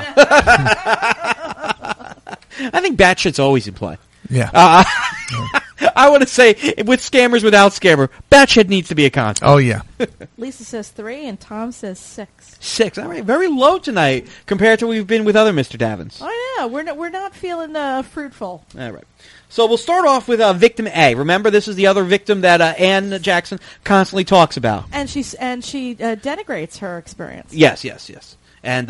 I think batshit's always in play. Yeah. I want to say, with scammers, without scammer, batshit needs to be a concept. Oh, yeah. Lisa says 3, and Tom says 6. 6. All right, very low tonight compared to we've been with other Mr. Davins. Oh, yeah, we're not feeling fruitful. All right. So we'll start off with victim A. Remember, this is the other victim that Ann Jackson constantly talks about. And she denigrates her experience. Yes. And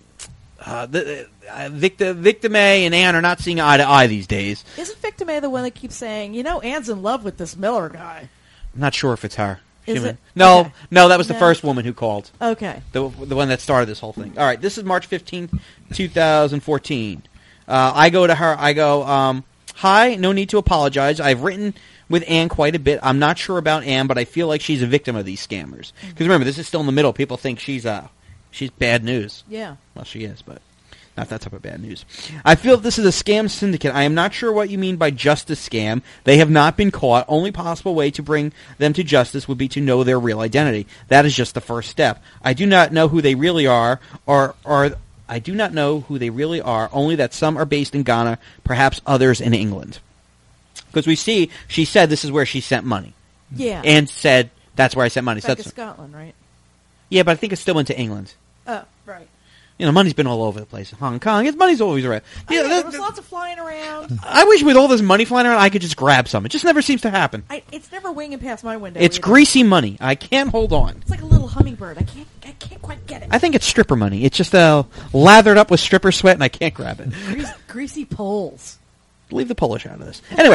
Victim A and Ann are not seeing eye to eye these days. Isn't Victim A the one that keeps saying, Ann's in love with this Miller guy? I'm not sure if it's her. Is it? No, Okay. no, that was the first woman who called. Okay. The one that started this whole thing. All right, this is March 15th, 2014. I go to her. I go, hi, no need to apologize. I've written with Ann quite a bit. I'm not sure about Ann, but I feel like she's a victim of these scammers. Because remember, this is still in the middle. People think she's bad news. Yeah. Well, she is, but not that type of bad news. I feel this is a scam syndicate. I am not sure what you mean by justice scam. They have not been caught. Only possible way to bring them to justice would be to know their real identity. That is just the first step. I do not know who they really are, or I do not know who they really are, only that some are based in Ghana, perhaps others in England. Because we see, she said this is where she sent money. Yeah. And said, that's where I sent money. Back to Scotland, right? Yeah, but I think it still went to England. Oh, right. Money's been all over the place. Hong Kong, money's always around. Yeah, there was lots of flying around. I wish with all this money flying around, I could just grab some. It just never seems to happen. It's never winging past my window. It's either. greasy money. I can't hold on. It's like a little hummingbird. I can't quite get it. I think it's stripper money. It's just lathered up with stripper sweat, and I can't grab it. Greasy poles. Leave the Polish out of this. Anyway.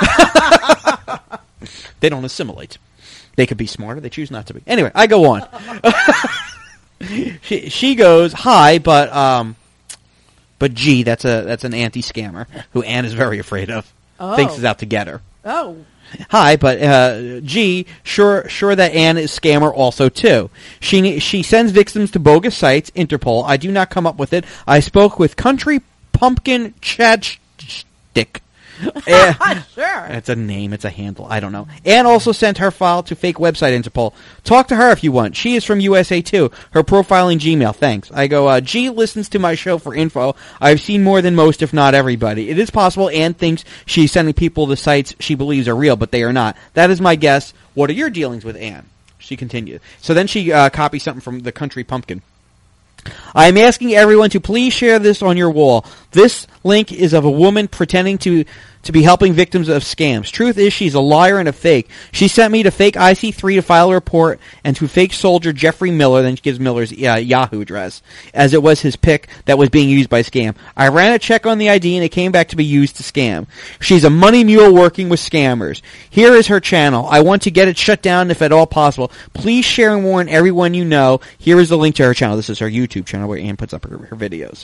They don't assimilate. They could be smarter. They choose not to be. Anyway, I go on. She goes, hi, but But G, that's an anti-scammer who Ann is very afraid of. Thinks is out to get her. Oh. Hi, but G, sure that Ann is scammer also too. She sends victims to bogus sites. Interpol. I do not come up with it. I spoke with Country Pumpkin Chadstick. Sure. It's a name. It's a handle. I don't know. Ann also sent her file to fake website Interpol. Talk to her if you want. She is from USA too. Her profile in Gmail. Thanks. I go, G listens to my show for info. I've seen more than most, if not everybody. It is possible Ann thinks she's sending people to sites she believes are real, but they are not. That is my guess. What are your dealings with Ann? She continued. So then she copies something from the Country Pumpkin. I am asking everyone to please share this on your wall. This link is of a woman pretending to be helping victims of scams. Truth is, she's a liar and a fake. She sent me to fake IC3 to file a report and to fake soldier Jeffrey Miller, then she gives Miller's Yahoo address, as it was his pick that was being used by scam. I ran a check on the ID and it came back to be used to scam. She's a money mule working with scammers. Here is her channel. I want to get it shut down if at all possible. Please share and warn everyone you know. Here is the link to her channel. This is her YouTube channel where Ann puts up her videos.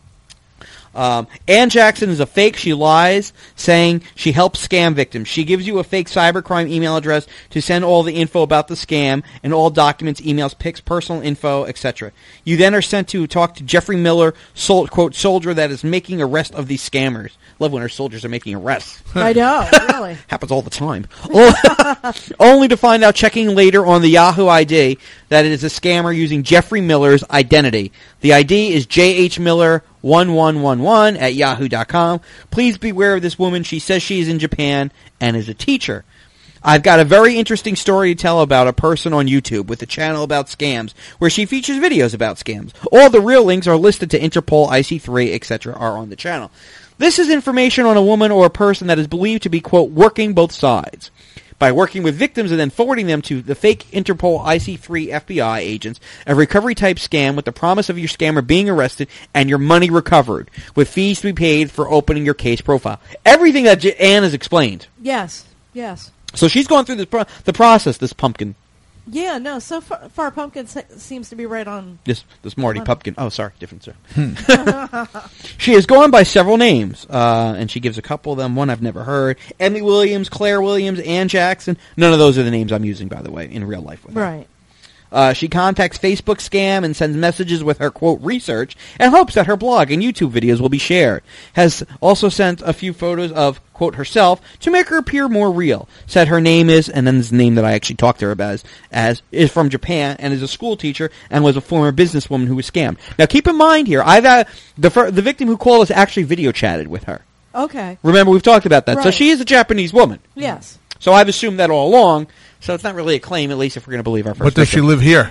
Ann Jackson is a fake. She lies, saying she helps scam victims. She gives you a fake cybercrime email address to send all the info about the scam and all documents, emails, pics, personal info, etc. You then are sent to talk to Jeffrey Miller, quote, soldier that is making arrest of these scammers. Love when our soldiers are making arrests. I know, really. Happens all the time. Only to find out, checking later on the Yahoo ID, that it is a scammer using Jeffrey Miller's identity. The ID is JHMiller1111 at yahoo.com. Please beware of this woman. She says she is in Japan and is a teacher. I've got a very interesting story to tell about a person on YouTube with a channel about scams, where she features videos about scams. All the real links are listed to Interpol, IC3, etc. are on the channel. This is information on a woman or a person that is believed to be, quote, working both sides. By working with victims and then forwarding them to the fake Interpol IC3 FBI agents, a recovery-type scam with the promise of your scammer being arrested and your money recovered, with fees to be paid for opening your case profile. Everything that Ann has explained. Yes, yes. So she's going through the process, this pumpkin. Yeah, no, so far Pumpkin seems to be right on. This Marty Pumpkin. Oh, sorry, different, sir. She has gone by several names, and she gives a couple of them. One I've never heard. Emily Williams, Claire Williams, Ann Jackson. None of those are the names I'm using, by the way, in real life with her. Right. She contacts Facebook Scam and sends messages with her, quote, research, and hopes that her blog and YouTube videos will be shared. Has also sent a few photos of, quote, herself to make her appear more real. Said her name is, and then this name that I actually talked to her about is from Japan and is a school teacher and was a former businesswoman who was scammed. Now keep in mind here, the victim who called us actually video chatted with her. Okay. Remember, we've talked about that. Right. So she is a Japanese woman. Yes. So I've assumed that all along. So it's not really a claim, at least if we're going to believe our first But does she victim. live here?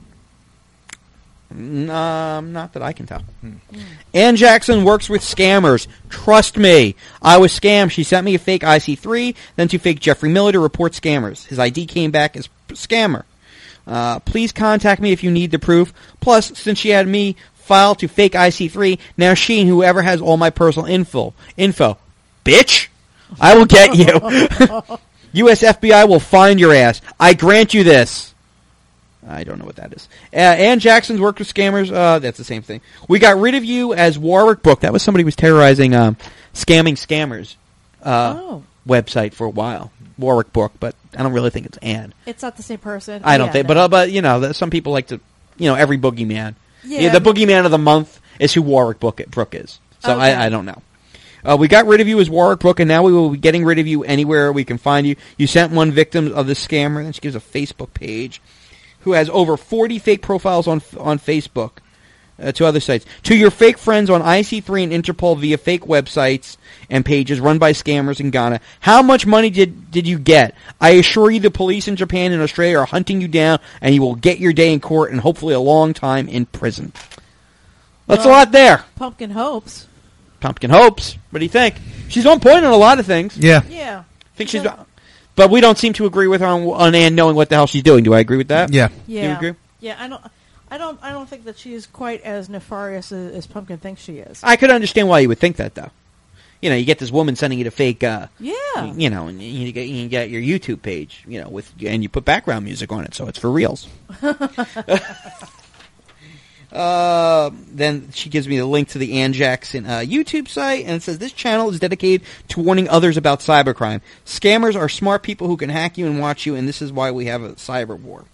Not that I can tell. Ann Jackson works with scammers. Trust me. I was scammed. She sent me a fake IC3, then to fake Jeffrey Miller to report scammers. His ID came back as scammer. Please contact me if you need the proof. Plus, since she had me filed to fake IC3, now she and whoever has all my personal info. Bitch! I will get you. U.S. FBI will find your ass. I grant you this. I don't know what that is. Ann Jackson's worked with scammers. That's the same thing. We got rid of you as Warwick Book. That was somebody who was terrorizing scamming scammers website for a while. Warwick Book, but I don't really think it's Ann. It's not the same person. I don't think. No. But you know, some people like to, every boogeyman. Yeah. The boogeyman of the month is who Warwick Brook is. So Okay. I don't know. We got rid of you as Warwick Brook, and now we will be getting rid of you anywhere we can find you. You sent one victim of the scammer, and then she gives a Facebook page, who has over 40 fake profiles on Facebook to other sites. To your fake friends on IC3 and Interpol via fake websites and pages run by scammers in Ghana. How much money did you get? I assure you the police in Japan and Australia are hunting you down, and you will get your day in court and hopefully a long time in prison. That's a lot there. Pumpkin hopes. Pumpkin hopes. What do you think? She's on point on a lot of things. Yeah. Yeah. I think she's, but we don't seem to agree with her on Ann knowing what the hell she's doing. Do I agree with that? Yeah. Yeah. Do you agree? Yeah, I don't think that she's quite as nefarious as Pumpkin thinks she is. I could understand why you would think that, though. You get this woman sending you to fake, Yeah. and you get your YouTube page, and you put background music on it, so it's for reals. Then she gives me the link to the Ann Jackson YouTube site, and it says, this channel is dedicated to warning others about cybercrime. Scammers are smart people who can hack you and watch you, and this is why we have a cyber war.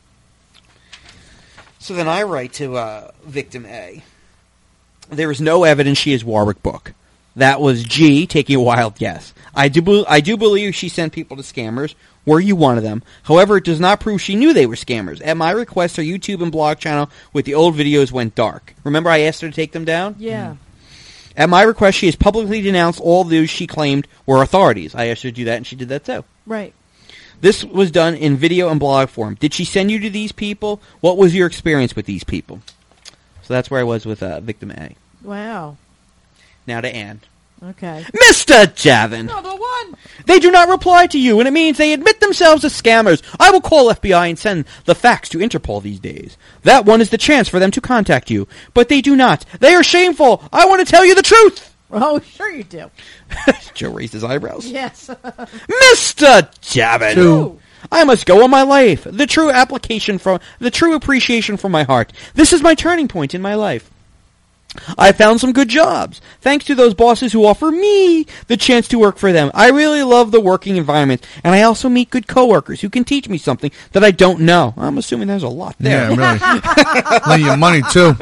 So then I write to victim A. There is no evidence she is Warwick Book. That was G taking a wild guess. I do believe she sent people to scammers. Were you one of them? However, it does not prove she knew they were scammers. At my request, her YouTube and blog channel with the old videos went dark. Remember I asked her to take them down? Yeah. At my request, she has publicly denounced all those she claimed were authorities. I asked her to do that, and she did that too. Right. This was done in video and blog form. Did she send you to these people? What was your experience with these people? So that's where I was with victim A. Wow. Now to Ann. Okay. Mr. Javin! Another one! They do not reply to you, and it means they admit themselves as scammers. I will call FBI and send the facts to Interpol these days. That one is the chance for them to contact you. But they do not. They are shameful. I want to tell you the truth. Oh, sure you do. Joe raised his eyebrows. Yes. Mr. Javin! Two. I must go on my life. The true application the true appreciation from my heart. This is my turning point in my life. I found some good jobs, thanks to those bosses who offer me the chance to work for them. I really love the working environment, and I also meet good coworkers who can teach me something that I don't know. I'm assuming there's a lot there. Yeah, really. Lend you money, too.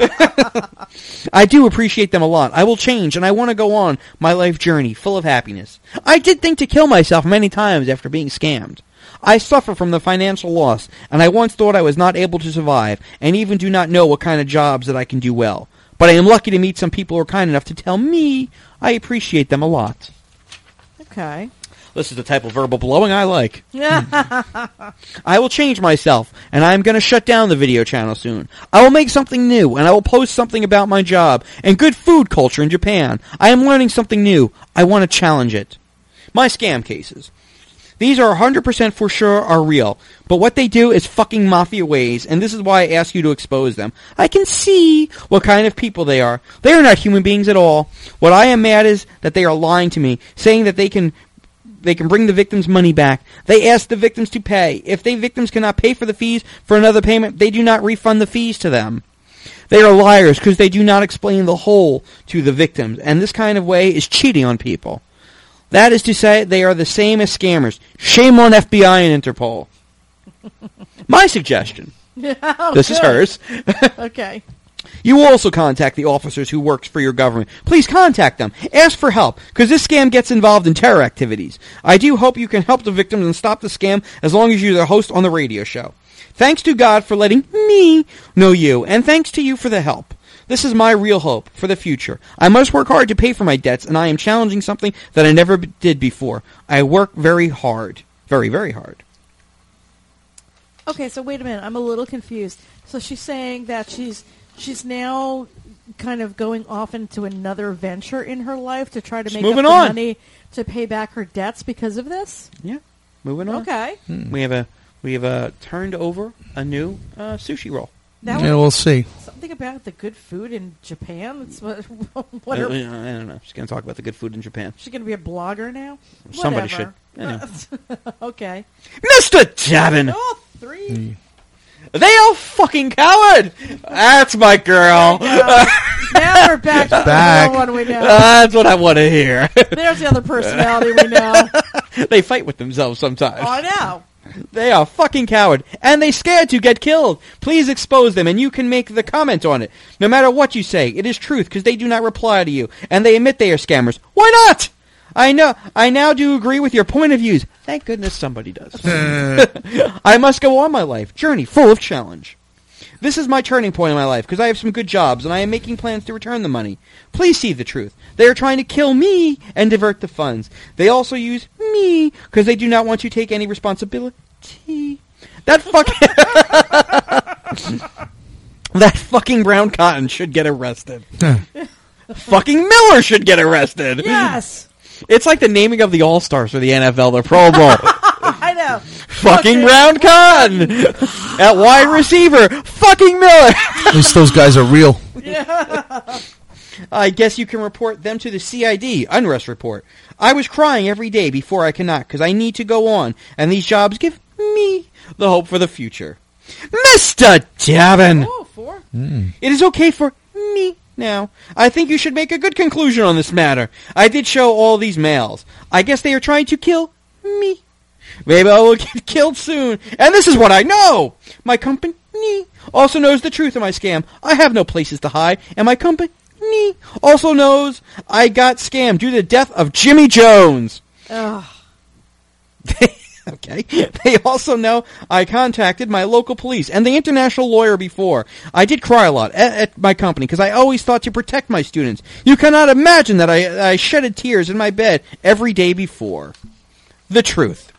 I do appreciate them a lot. I will change, and I want to go on my life journey full of happiness. I did think to kill myself many times after being scammed. I suffer from the financial loss, and I once thought I was not able to survive, and even do not know what kind of jobs that I can do well. But I am lucky to meet some people who are kind enough to tell me I appreciate them a lot. Okay. This is the type of verbal blowing I like. Yeah. I will change myself, and I am going to shut down the video channel soon. I will make something new, and I will post something about my job and good food culture in Japan. I am learning something new. I want to challenge it. My scam cases. These are 100% for sure are real, but what they do is fucking mafia ways, and this is why I ask you to expose them. I can see what kind of people they are. They are not human beings at all. What I am mad is that they are lying to me, saying that they can bring the victims' money back. They ask the victims to pay. If the victims cannot pay for the fees for another payment, they do not refund the fees to them. They are liars because they do not explain the whole to the victims, and this kind of way is cheating on people. That is to say, they are the same as scammers. Shame on FBI and Interpol. My suggestion. Oh, this is hers. Okay. You also contact the officers who work for your government. Please contact them. Ask for help, because this scam gets involved in terror activities. I do hope you can help the victims and stop the scam as long as you're the host on the radio show. Thanks to God for letting me know you, and thanks to you for the help. This is my real hope for the future. I must work hard to pay for my debts, and I am challenging something that I never did before. I work very hard. Very, very hard. Okay, so wait a minute. I'm a little confused. So she's saying that she's now kind of going off into another venture in her life to try to make up the money to pay back her debts because of this? Yeah, moving on. Okay. We have turned over a new sushi roll. That Yeah, we'll see. Something about the good food in Japan? That's what I don't know. She's going to talk about the good food in Japan. She's going to be a blogger now? Somebody Whatever. should. Anyway. Okay. Mr. Javin! Oh, 3. They are fucking coward! That's my girl. Now we're back to the real one we know. That's what I want to hear. There's the other personality we know. They fight with themselves sometimes. Oh, I know. They are fucking coward, and they scared to get killed. Please expose them, and you can make the comment on it. No matter what you say, it is truth, because they do not reply to you, and they admit they are scammers. Why not? I now do agree with your point of views. Thank goodness somebody does. I must go on my life journey full of challenge. This is my turning point in my life, because I have some good jobs, and I am making plans to return the money. Please see the truth. They are trying to kill me and divert the funds. They also use me, because they do not want to take any responsibility. That fucking brown cotton should get arrested. Fucking Miller should get arrested. Yes. It's like the naming of the All-Stars for the NFL, the Pro Bowl. I know. Fucking brown cotton. At wide receiver, fucking Miller. At least those guys are real. Yeah. I guess you can report them to the CID, unrest report. I was crying every day before I cannot, because I need to go on, and these jobs give me the hope for the future. Mr. Javin! Oh, before. Mm. It is okay for me now. I think you should make a good conclusion on this matter. I did show all these males. I guess they are trying to kill me. Maybe I will get killed soon. And this is what I know. My company also knows the truth of my scam. I have no places to hide. And my company also knows I got scammed due to the death of Jimmy Jones. Ugh. Okay. They also know I contacted my local police and the international lawyer before. I did cry a lot at my company because I always thought to protect my students. You cannot imagine that I shedded tears in my bed every day before. The truth.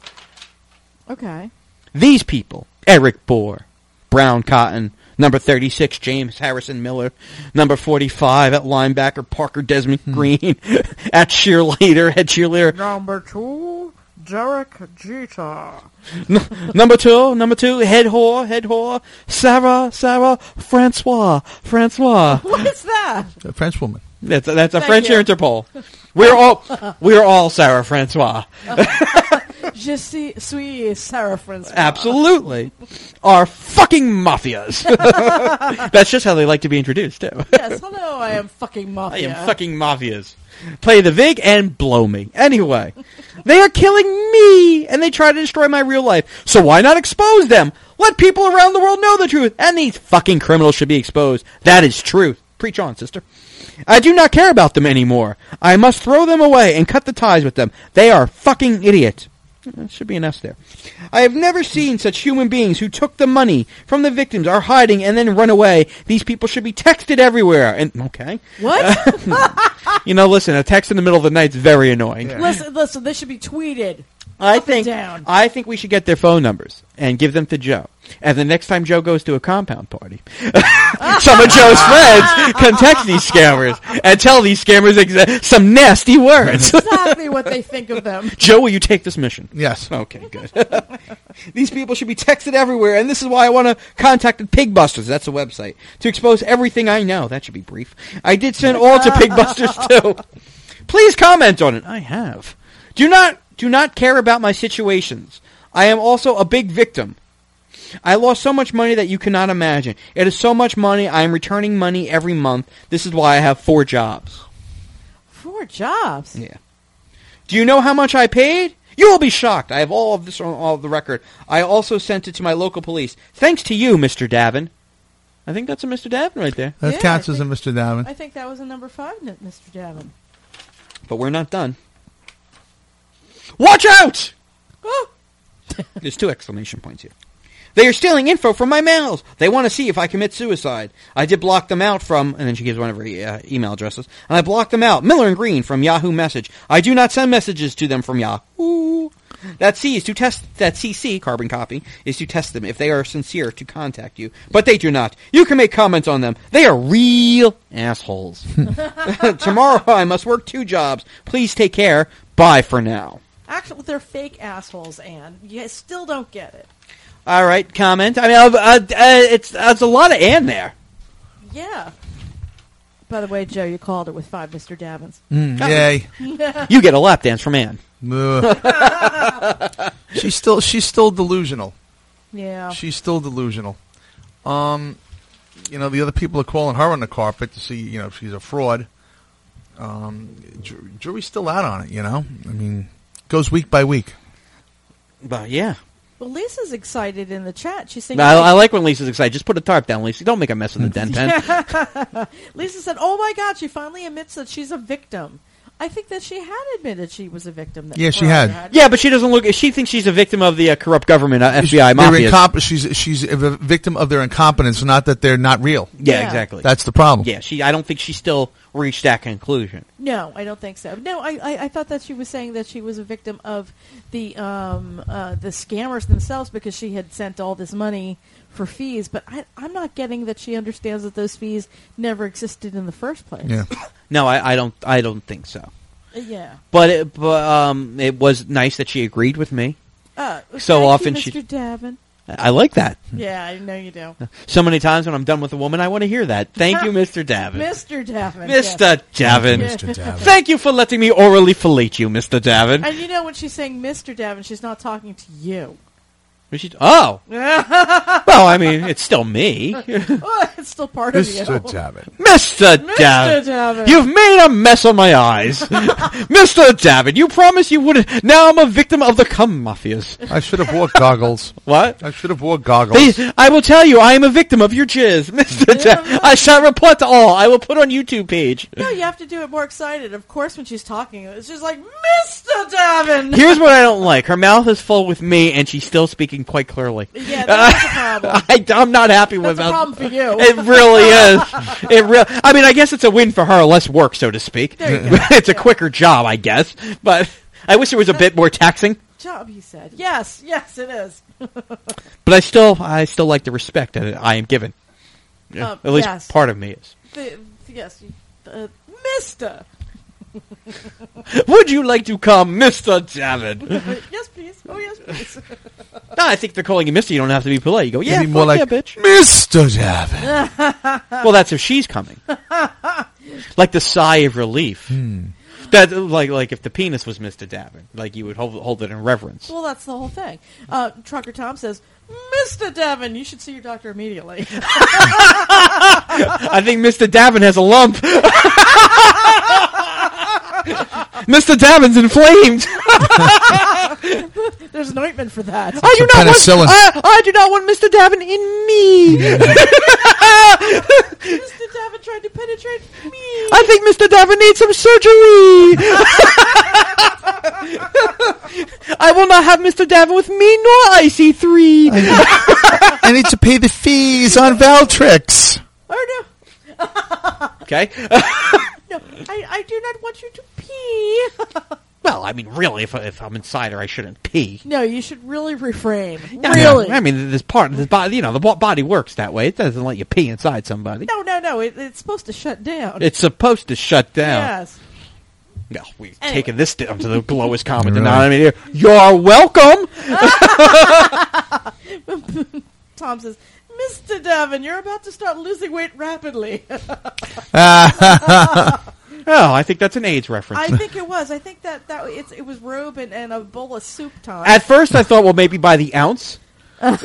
Okay. These people, Eric Bohr, Brown Cotton, number 36, James Harrison Miller, number 45 at linebacker, Parker Desmond Green, at cheerleader, head cheerleader. Number 2, Derek Jeter. Number two, head whore, Sarah, Francois. What is that? A French woman. That's a Thank French you. Interpol. We're all Sarah Francois. Je suis Sarah Francois. Absolutely. Are fucking mafias. That's just how they like to be introduced, too. Yes, hello, I am fucking I mafia. am fucking mafias. Play the VIG and blow me. Anyway, they are killing me, and they try to destroy my real life. So why not expose them? Let people around the world know the truth, and these fucking criminals should be exposed. That is truth. Preach on, sister. I do not care about them anymore. I must throw them away and cut the ties with them. They are fucking idiots. There should be an S there. I have never seen such human beings who took the money from the victims, are hiding, and then run away. These people should be texted everywhere. And okay. What? Listen, a text in the middle of the night is very annoying. Yeah. Listen, they should be tweeted. I Up and think down. I think we should get their phone numbers and give them to Joe. And the next time Joe goes to a compound party, some of Joe's friends can text these scammers and tell these scammers some nasty words. Exactly what they think of them. Joe, will you take this mission? Yes. Okay, good. These people should be texted everywhere, and this is why I want to contact Pigbusters. That's a website to expose everything I know. That should be brief. I did send all to Pigbusters too. Please comment on it. I have. Do not care about my situations. I am also a big victim. I lost so much money that you cannot imagine. It is so much money. I am returning money every month. This is why I have 4 jobs. 4 jobs? Yeah. Do you know how much I paid? You will be shocked. I have all of this on all of the record. I also sent it to my local police. Thanks to you, Mr. Davin. I think that's a Mr. Davin right there. That Yeah, counts I as a think- Mr. Davin. I think that was a number 5, Mr. Davin. But we're not done. Watch out! There's 2 exclamation points here. They are stealing info from my mails. They want to see if I commit suicide. I did block them out from, and then she gives one of her email addresses, and I blocked them out. Miller and Green from Yahoo Message. I do not send messages to them from Yahoo. That C is to test, that CC, carbon copy, is to test them if they are sincere to contact you. But they do not. You can make comments on them. They are real assholes. Tomorrow I must work 2 jobs. Please take care. Bye for now. Actually, they're fake assholes, Anne. You still don't get it. All right, comment. I mean, it's a lot of Ann there. Yeah. By the way, Joe, you called it with 5 Mr. Davins. Yay. You get a lap dance from Ann. She's still delusional. Yeah. She's still delusional. The other people are calling her on the carpet to see, if she's a fraud. Jury's still out on it, I mean, goes week by week. But yeah. Well, Lisa's excited in the chat. She's saying, I like when Lisa's excited. Just put a tarp down, Lisa. Don't make a mess of the den pen. Lisa said, "Oh my God!" She finally admits that she's a victim. I think that she had admitted she was a victim. Yeah, she had. Yeah, but she doesn't look. She thinks she's a victim of the corrupt government, FBI, They're mafia. she's a victim of their incompetence, not that they're not real. Yeah, Yeah. exactly. That's the problem. Yeah, I don't think she still reached that conclusion. No, I don't think so. No, I thought that she was saying that she was a victim of the scammers themselves because she had sent all this money for fees. But I'm not getting that she understands that those fees never existed in the first place. Yeah. No, I don't think so. Yeah. But it was nice that she agreed with me. So Thank often you, she- Mr. Davin. I like that. Yeah, I know you do. So many times when I'm done with a woman, I want to hear that. Thank you, Mr. Davin. Mr. Davin. Mr. Davin. Mr. Davin. Thank you for letting me orally fellate you, Mr. Davin. And when she's saying Mr. Davin, she's not talking to you. Oh. Well, I mean, it's still me. Oh, it's still part of you. Mr. Davin. Mr. Davin. Davin. You've made a mess of my eyes. Mr. Davin, you promised you wouldn't. Now I'm a victim of the cum mafias. I should have wore goggles. What? I should have wore goggles. I will tell you, I am a victim of your jizz. Mr. Davin. I shall report to all. I will put on YouTube page. No, you have to do it more excited. Of course, when she's talking, it's just like, Mr. Davin! Here's what I don't like. Her mouth is full with me, and she's still speaking quite clearly. Yeah, that's a problem. I'm not happy with That's a problem for you. It really is. I mean, I guess it's a win for her. Less work, so to speak. There you go. It's a quicker job, I guess. But I wish it was a bit more taxing. Job, he said. Yes, it is. But I still like the respect that I am given. At least yes. part of me is. Yes, Mr. Would you like to come, Mr. Davin? Yes, please. Oh, yes, please. No, I think they're calling you Mr. You don't have to be polite. You go, yeah, Maybe more fuck like yeah, bitch. Mr. Davin. Well, that's if she's coming. Like the sigh of relief. That like if the penis was Mr. Davin, like you would hold it in reverence. Well, that's the whole thing. Trucker Tom says, Mr. Davin, you should see your doctor immediately. I think Mr. Davin has a lump. Mr. Davin's inflamed. There's an ointment for that. I do not want Mr. Davin in me. Mr. Davin tried to penetrate me. I think Mr. Davin needs some surgery. I will not have Mr. Davin with me nor IC3. I need to pay the fees on Valtrix. Oh, no. Okay. No, I do not want you to pee. Well, I mean, really, if I'm inside her, I shouldn't pee. No, you should really refrain. Yeah, Really. I mean, this body, the body works that way. It doesn't let you pee inside somebody. No. It's supposed to shut down. It's supposed to shut down. Yes. No, we've Anyway. taken this down to the lowest common Right. denominator. You're welcome. Tom says, Mr. Davin, you're about to start losing weight rapidly. Oh, I think that's an AIDS reference. I think it was. I think that it was robe and a bowl of soup time. At first, I thought, well, maybe by the ounce. But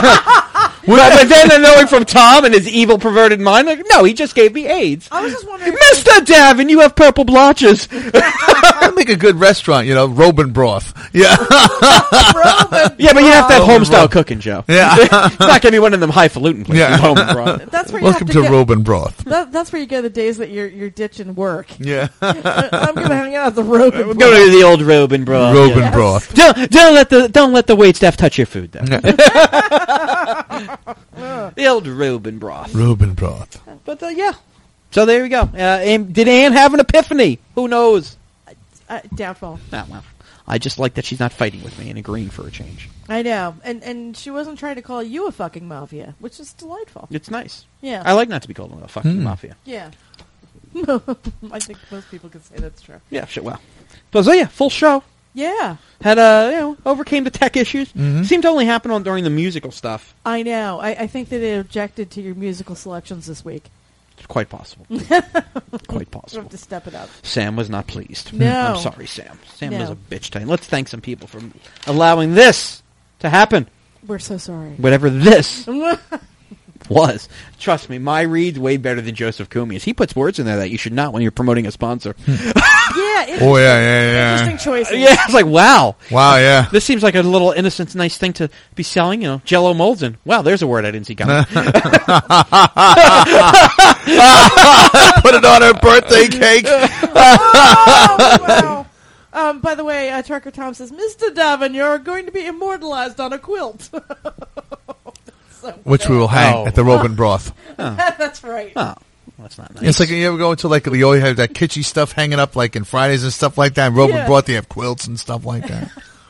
then knowing from Tom and his evil, perverted mind, like, no, he just gave me AIDS. I was just wondering. Mr. Davin, you have purple blotches. That'd make a good restaurant, Robin broth. Yeah. Yeah, but you have to have home-style cooking, Joe. Yeah. It's not going to be one of them highfalutin places. Yeah. Home broth. That's where Welcome you to have to Robin broth. That's where you go the days that you're ditching work. Yeah. I'm going to hang out at the Robin. We're going to the old Robin broth. Robin yeah. broth. Don't let the wait staff touch your food, though. The old Robin broth. Robin broth. But yeah. So there we go. Did Anne have an epiphany? Who knows? Doubtful. Ah, well, I just like that she's not fighting with me and agreeing for a change. I know. And she wasn't trying to call you a fucking mafia, which is delightful. It's nice. Yeah. I like not to be called a fucking mafia. Yeah. I think most people could say that's true. Yeah, shit, well. So yeah, full show. Yeah. Had, overcame the tech issues. Seemed to only happen during the musical stuff. I know. I think that they objected to your musical selections this week. It's quite possible. Quite You possible. have to step it up. Sam was not pleased. No. I'm sorry, Sam. Sam was No. a bitch today. Let's thank some people for allowing this to happen. We're so sorry. Whatever this was. Trust me, my read's way better than Joseph Kumi's. He puts words in there that you should not when you're promoting a sponsor. Yeah. Oh, yeah. Interesting choices. Yeah, it's like, wow. Wow, yeah. This seems like a little innocent, nice thing to be selling, Jell-O molds in. Wow, there's a word I didn't see coming. Put it on her birthday cake. Oh, wow. By the way, Trucker Tom says, Mr. Davin, you're going to be immortalized on a quilt. Which we will hang at the Robin broth. That's right. Oh, that's not nice. It's like you ever go into you always have that kitschy stuff hanging up like in Fridays and stuff like that. And Robin Yeah. broth, they have quilts and stuff like that.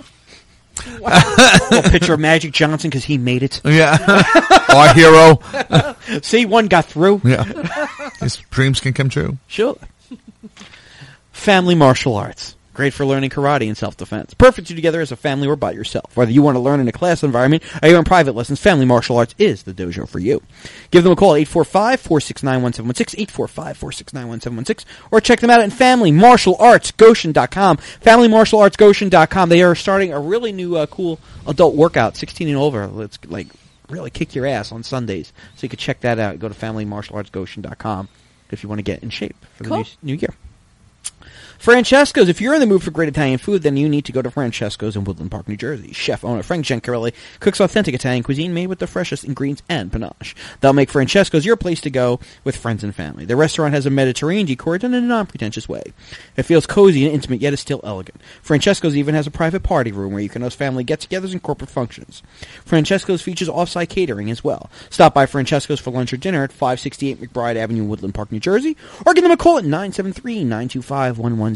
A little picture of Magic Johnson because he made it. Yeah. Our hero. See, one got through. Yeah. His dreams can come true. Sure. Family martial arts. Great for learning karate and self-defense. Perfect to together as a family or by yourself. Whether you want to learn in a class environment or you're in private lessons, Family Martial Arts is the dojo for you. Give them a call, 845-469-1716, 845-469-1716, or check them out at FamilyMartialArtsGoshen.com, FamilyMartialArtsGoshen.com. They are starting a really new, cool adult workout, 16 and over. Let's, really kick your ass on Sundays. So you can check that out. Go to FamilyMartialArtsGoshen.com if you want to get in shape for the new year. Francesco's. If you're in the mood for great Italian food, then you need to go to Francesco's in Woodland Park, New Jersey. Chef owner Frank Gencarelli cooks authentic Italian cuisine made with the freshest ingredients and panache. They'll make Francesco's your place to go with friends and family. The restaurant has a Mediterranean decor done in a non-pretentious way. It feels cozy and intimate, yet is still elegant. Francesco's even has a private party room where you can host family get-togethers and corporate functions. Francesco's features off-site catering as well. Stop by Francesco's for lunch or dinner at 568 McBride Avenue, Woodland Park, New Jersey, or give them a call at 973-925-1100.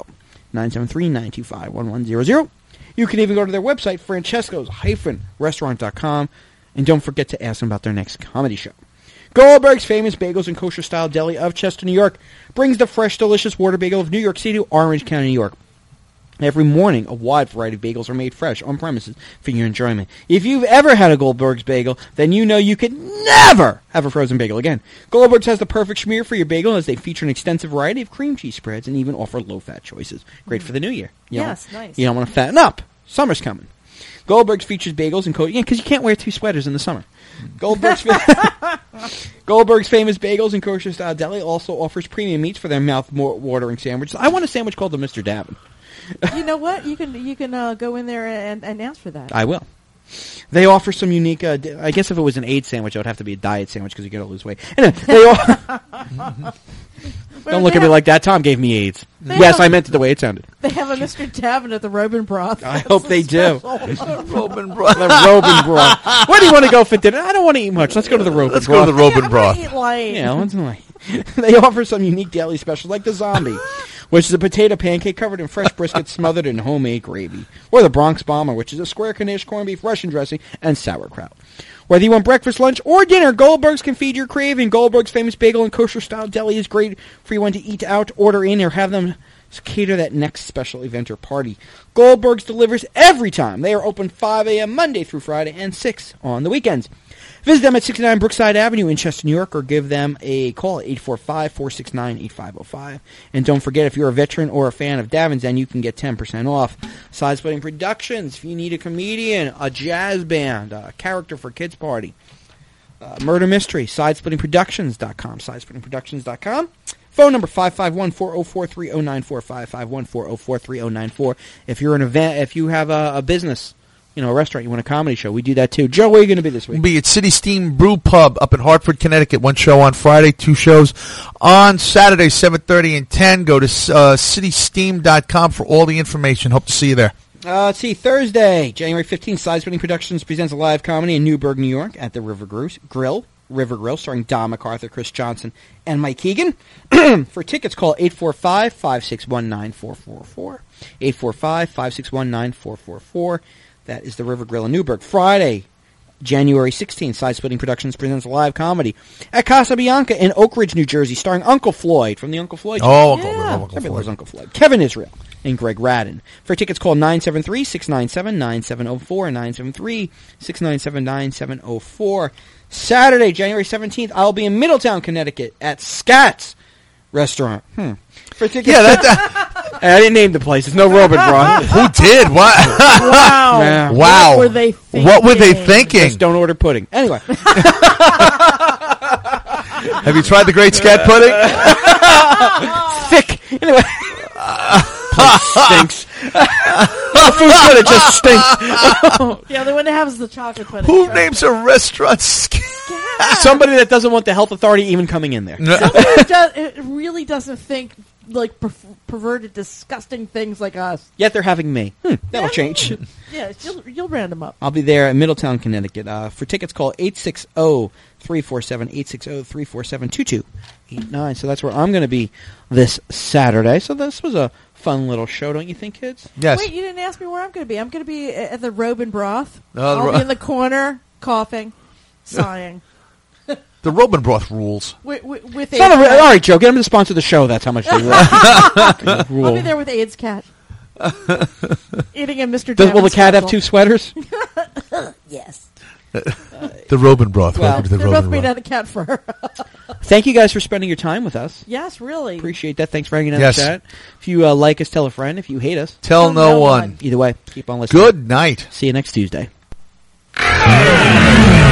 973-925-1100. You can even go to their website, francescos-restaurant.com, and don't forget to ask them about their next comedy show. Goldberg's famous bagels and kosher-style deli of Chester, New York, brings the fresh, delicious water bagel of New York City to Orange County, New York. Every morning, a wide variety of bagels are made fresh on premises for your enjoyment. If you've ever had a Goldberg's bagel, then you know you could never have a frozen bagel again. Goldberg's has the perfect schmear for your bagel as they feature an extensive variety of cream cheese spreads and even offer low-fat choices. Great for the new year. Nice. You don't want to fatten up. Summer's coming. Goldberg's features bagels and because you can't wear two sweaters in the summer. Goldberg's famous bagels and kosher-style deli also offers premium meats for their mouth-watering sandwiches. I want a sandwich called the Mr. Davin. You know what? You can go in there and ask for that. I will. They offer some unique. I guess if it was an AIDS sandwich, it would have to be a diet sandwich because you got to lose weight. Anyway, don't look at me like that. Tom gave me AIDS. Yes, I meant it the way it sounded. They have a Mr. Davin at the Robin Broth. I hope they do. Robin broth. The Robin broth. Where do you want to go for dinner? I don't want to eat much. Let's go to the Robin broth. Let's go to the Robin broth. Eat light. Yeah, let's light. They offer some unique daily specials like the Zombie, which is a potato pancake covered in fresh brisket smothered in homemade gravy, or the Bronx Bomber, which is a square Cornish corned beef Russian dressing and sauerkraut. Whether you want breakfast, lunch, or dinner, Goldberg's can feed your craving. Goldberg's famous bagel and kosher-style deli is great for you want to eat out, order in, or have them cater that next special event or party. Goldberg's delivers every time. They are open 5 a.m. Monday through Friday and 6 on the weekends. Visit them at 69 Brookside Avenue in Chester, New York, or give them a call at 845-469-8505. And don't forget, if you're a veteran or a fan of Davin's Den, you can get 10% off. Side Splitting Productions, if you need a comedian, a jazz band, a character for kids' party, murder mystery, sidesplittingproductions.com, sidesplittingproductions.com. Phone number 551-404-3094, 551-404-3094. If you're an event, if you have a business, a restaurant, you want a comedy show, we do that too. Joe, where are you going to be this week? We'll be at City Steam Brew Pub up in Hartford, Connecticut. One show on Friday, 2 shows on Saturday, 7:30 and 10. Go to citysteam.com for all the information. Hope to see you there. Let's see, Thursday, January 15th, Side Splitting Productions presents a live comedy in Newburgh, New York at the River Grill, starring Don MacArthur, Chris Johnson, and Mike Keegan. For tickets, call 845-561-9444, 845-561-9444. That is the River Grill in Newburgh. Friday, January 16th, Side Splitting Productions presents a live comedy at Casa Bianca in Oak Ridge, New Jersey, starring Uncle Floyd from the Uncle Floyd Show. Oh, Uncle Floyd. Uncle Floyd. Kevin Israel and Greg Radden. For tickets, call 973-697-9704, 973-697-9704. Saturday, January 17th, I'll be in Middletown, Connecticut at Scats Restaurant. For tickets, I didn't name the place. It's no Robin Broth. Who did? What? Wow. Yeah. Wow. What were they thinking? What were they thinking? Just don't order pudding. Anyway. Have you tried the Great Scat Pudding? Thick. Anyway. Place stinks. The food's good, it just stinks. Yeah, the one that has the chocolate pudding. Who names a restaurant Scat? Somebody that doesn't want the health authority even coming in there. It really doesn't think like perverted, disgusting things like us. Yet they're having me. That'll change. Yeah, you'll round them up. I'll be there in Middletown, Connecticut. For tickets, call 860-347-860-347-2289. So that's where I'm going to be this Saturday. So this was a fun little show, don't you think, kids? Yes. Wait, you didn't ask me where I'm going to be. I'm going to be at the Robin Broth. Oh, I'll be in the corner, coughing, sighing. The Robin Broth rules. With All right, Joe, get him to sponsor the show. That's how much they I'll be there with AIDS Cat. Eating a Mr. Will the cat have Special. two sweaters? Yes. The Robin broth. Well, Welcome to the They're both Robin made broth. out of cat fur. Thank you guys for spending your time with us. Yes, really. Appreciate that. Thanks for hanging out Yes. in the chat. If you like us, tell a friend. If you hate us, Tell no one. Either way, keep on listening. Good night. See you next Tuesday.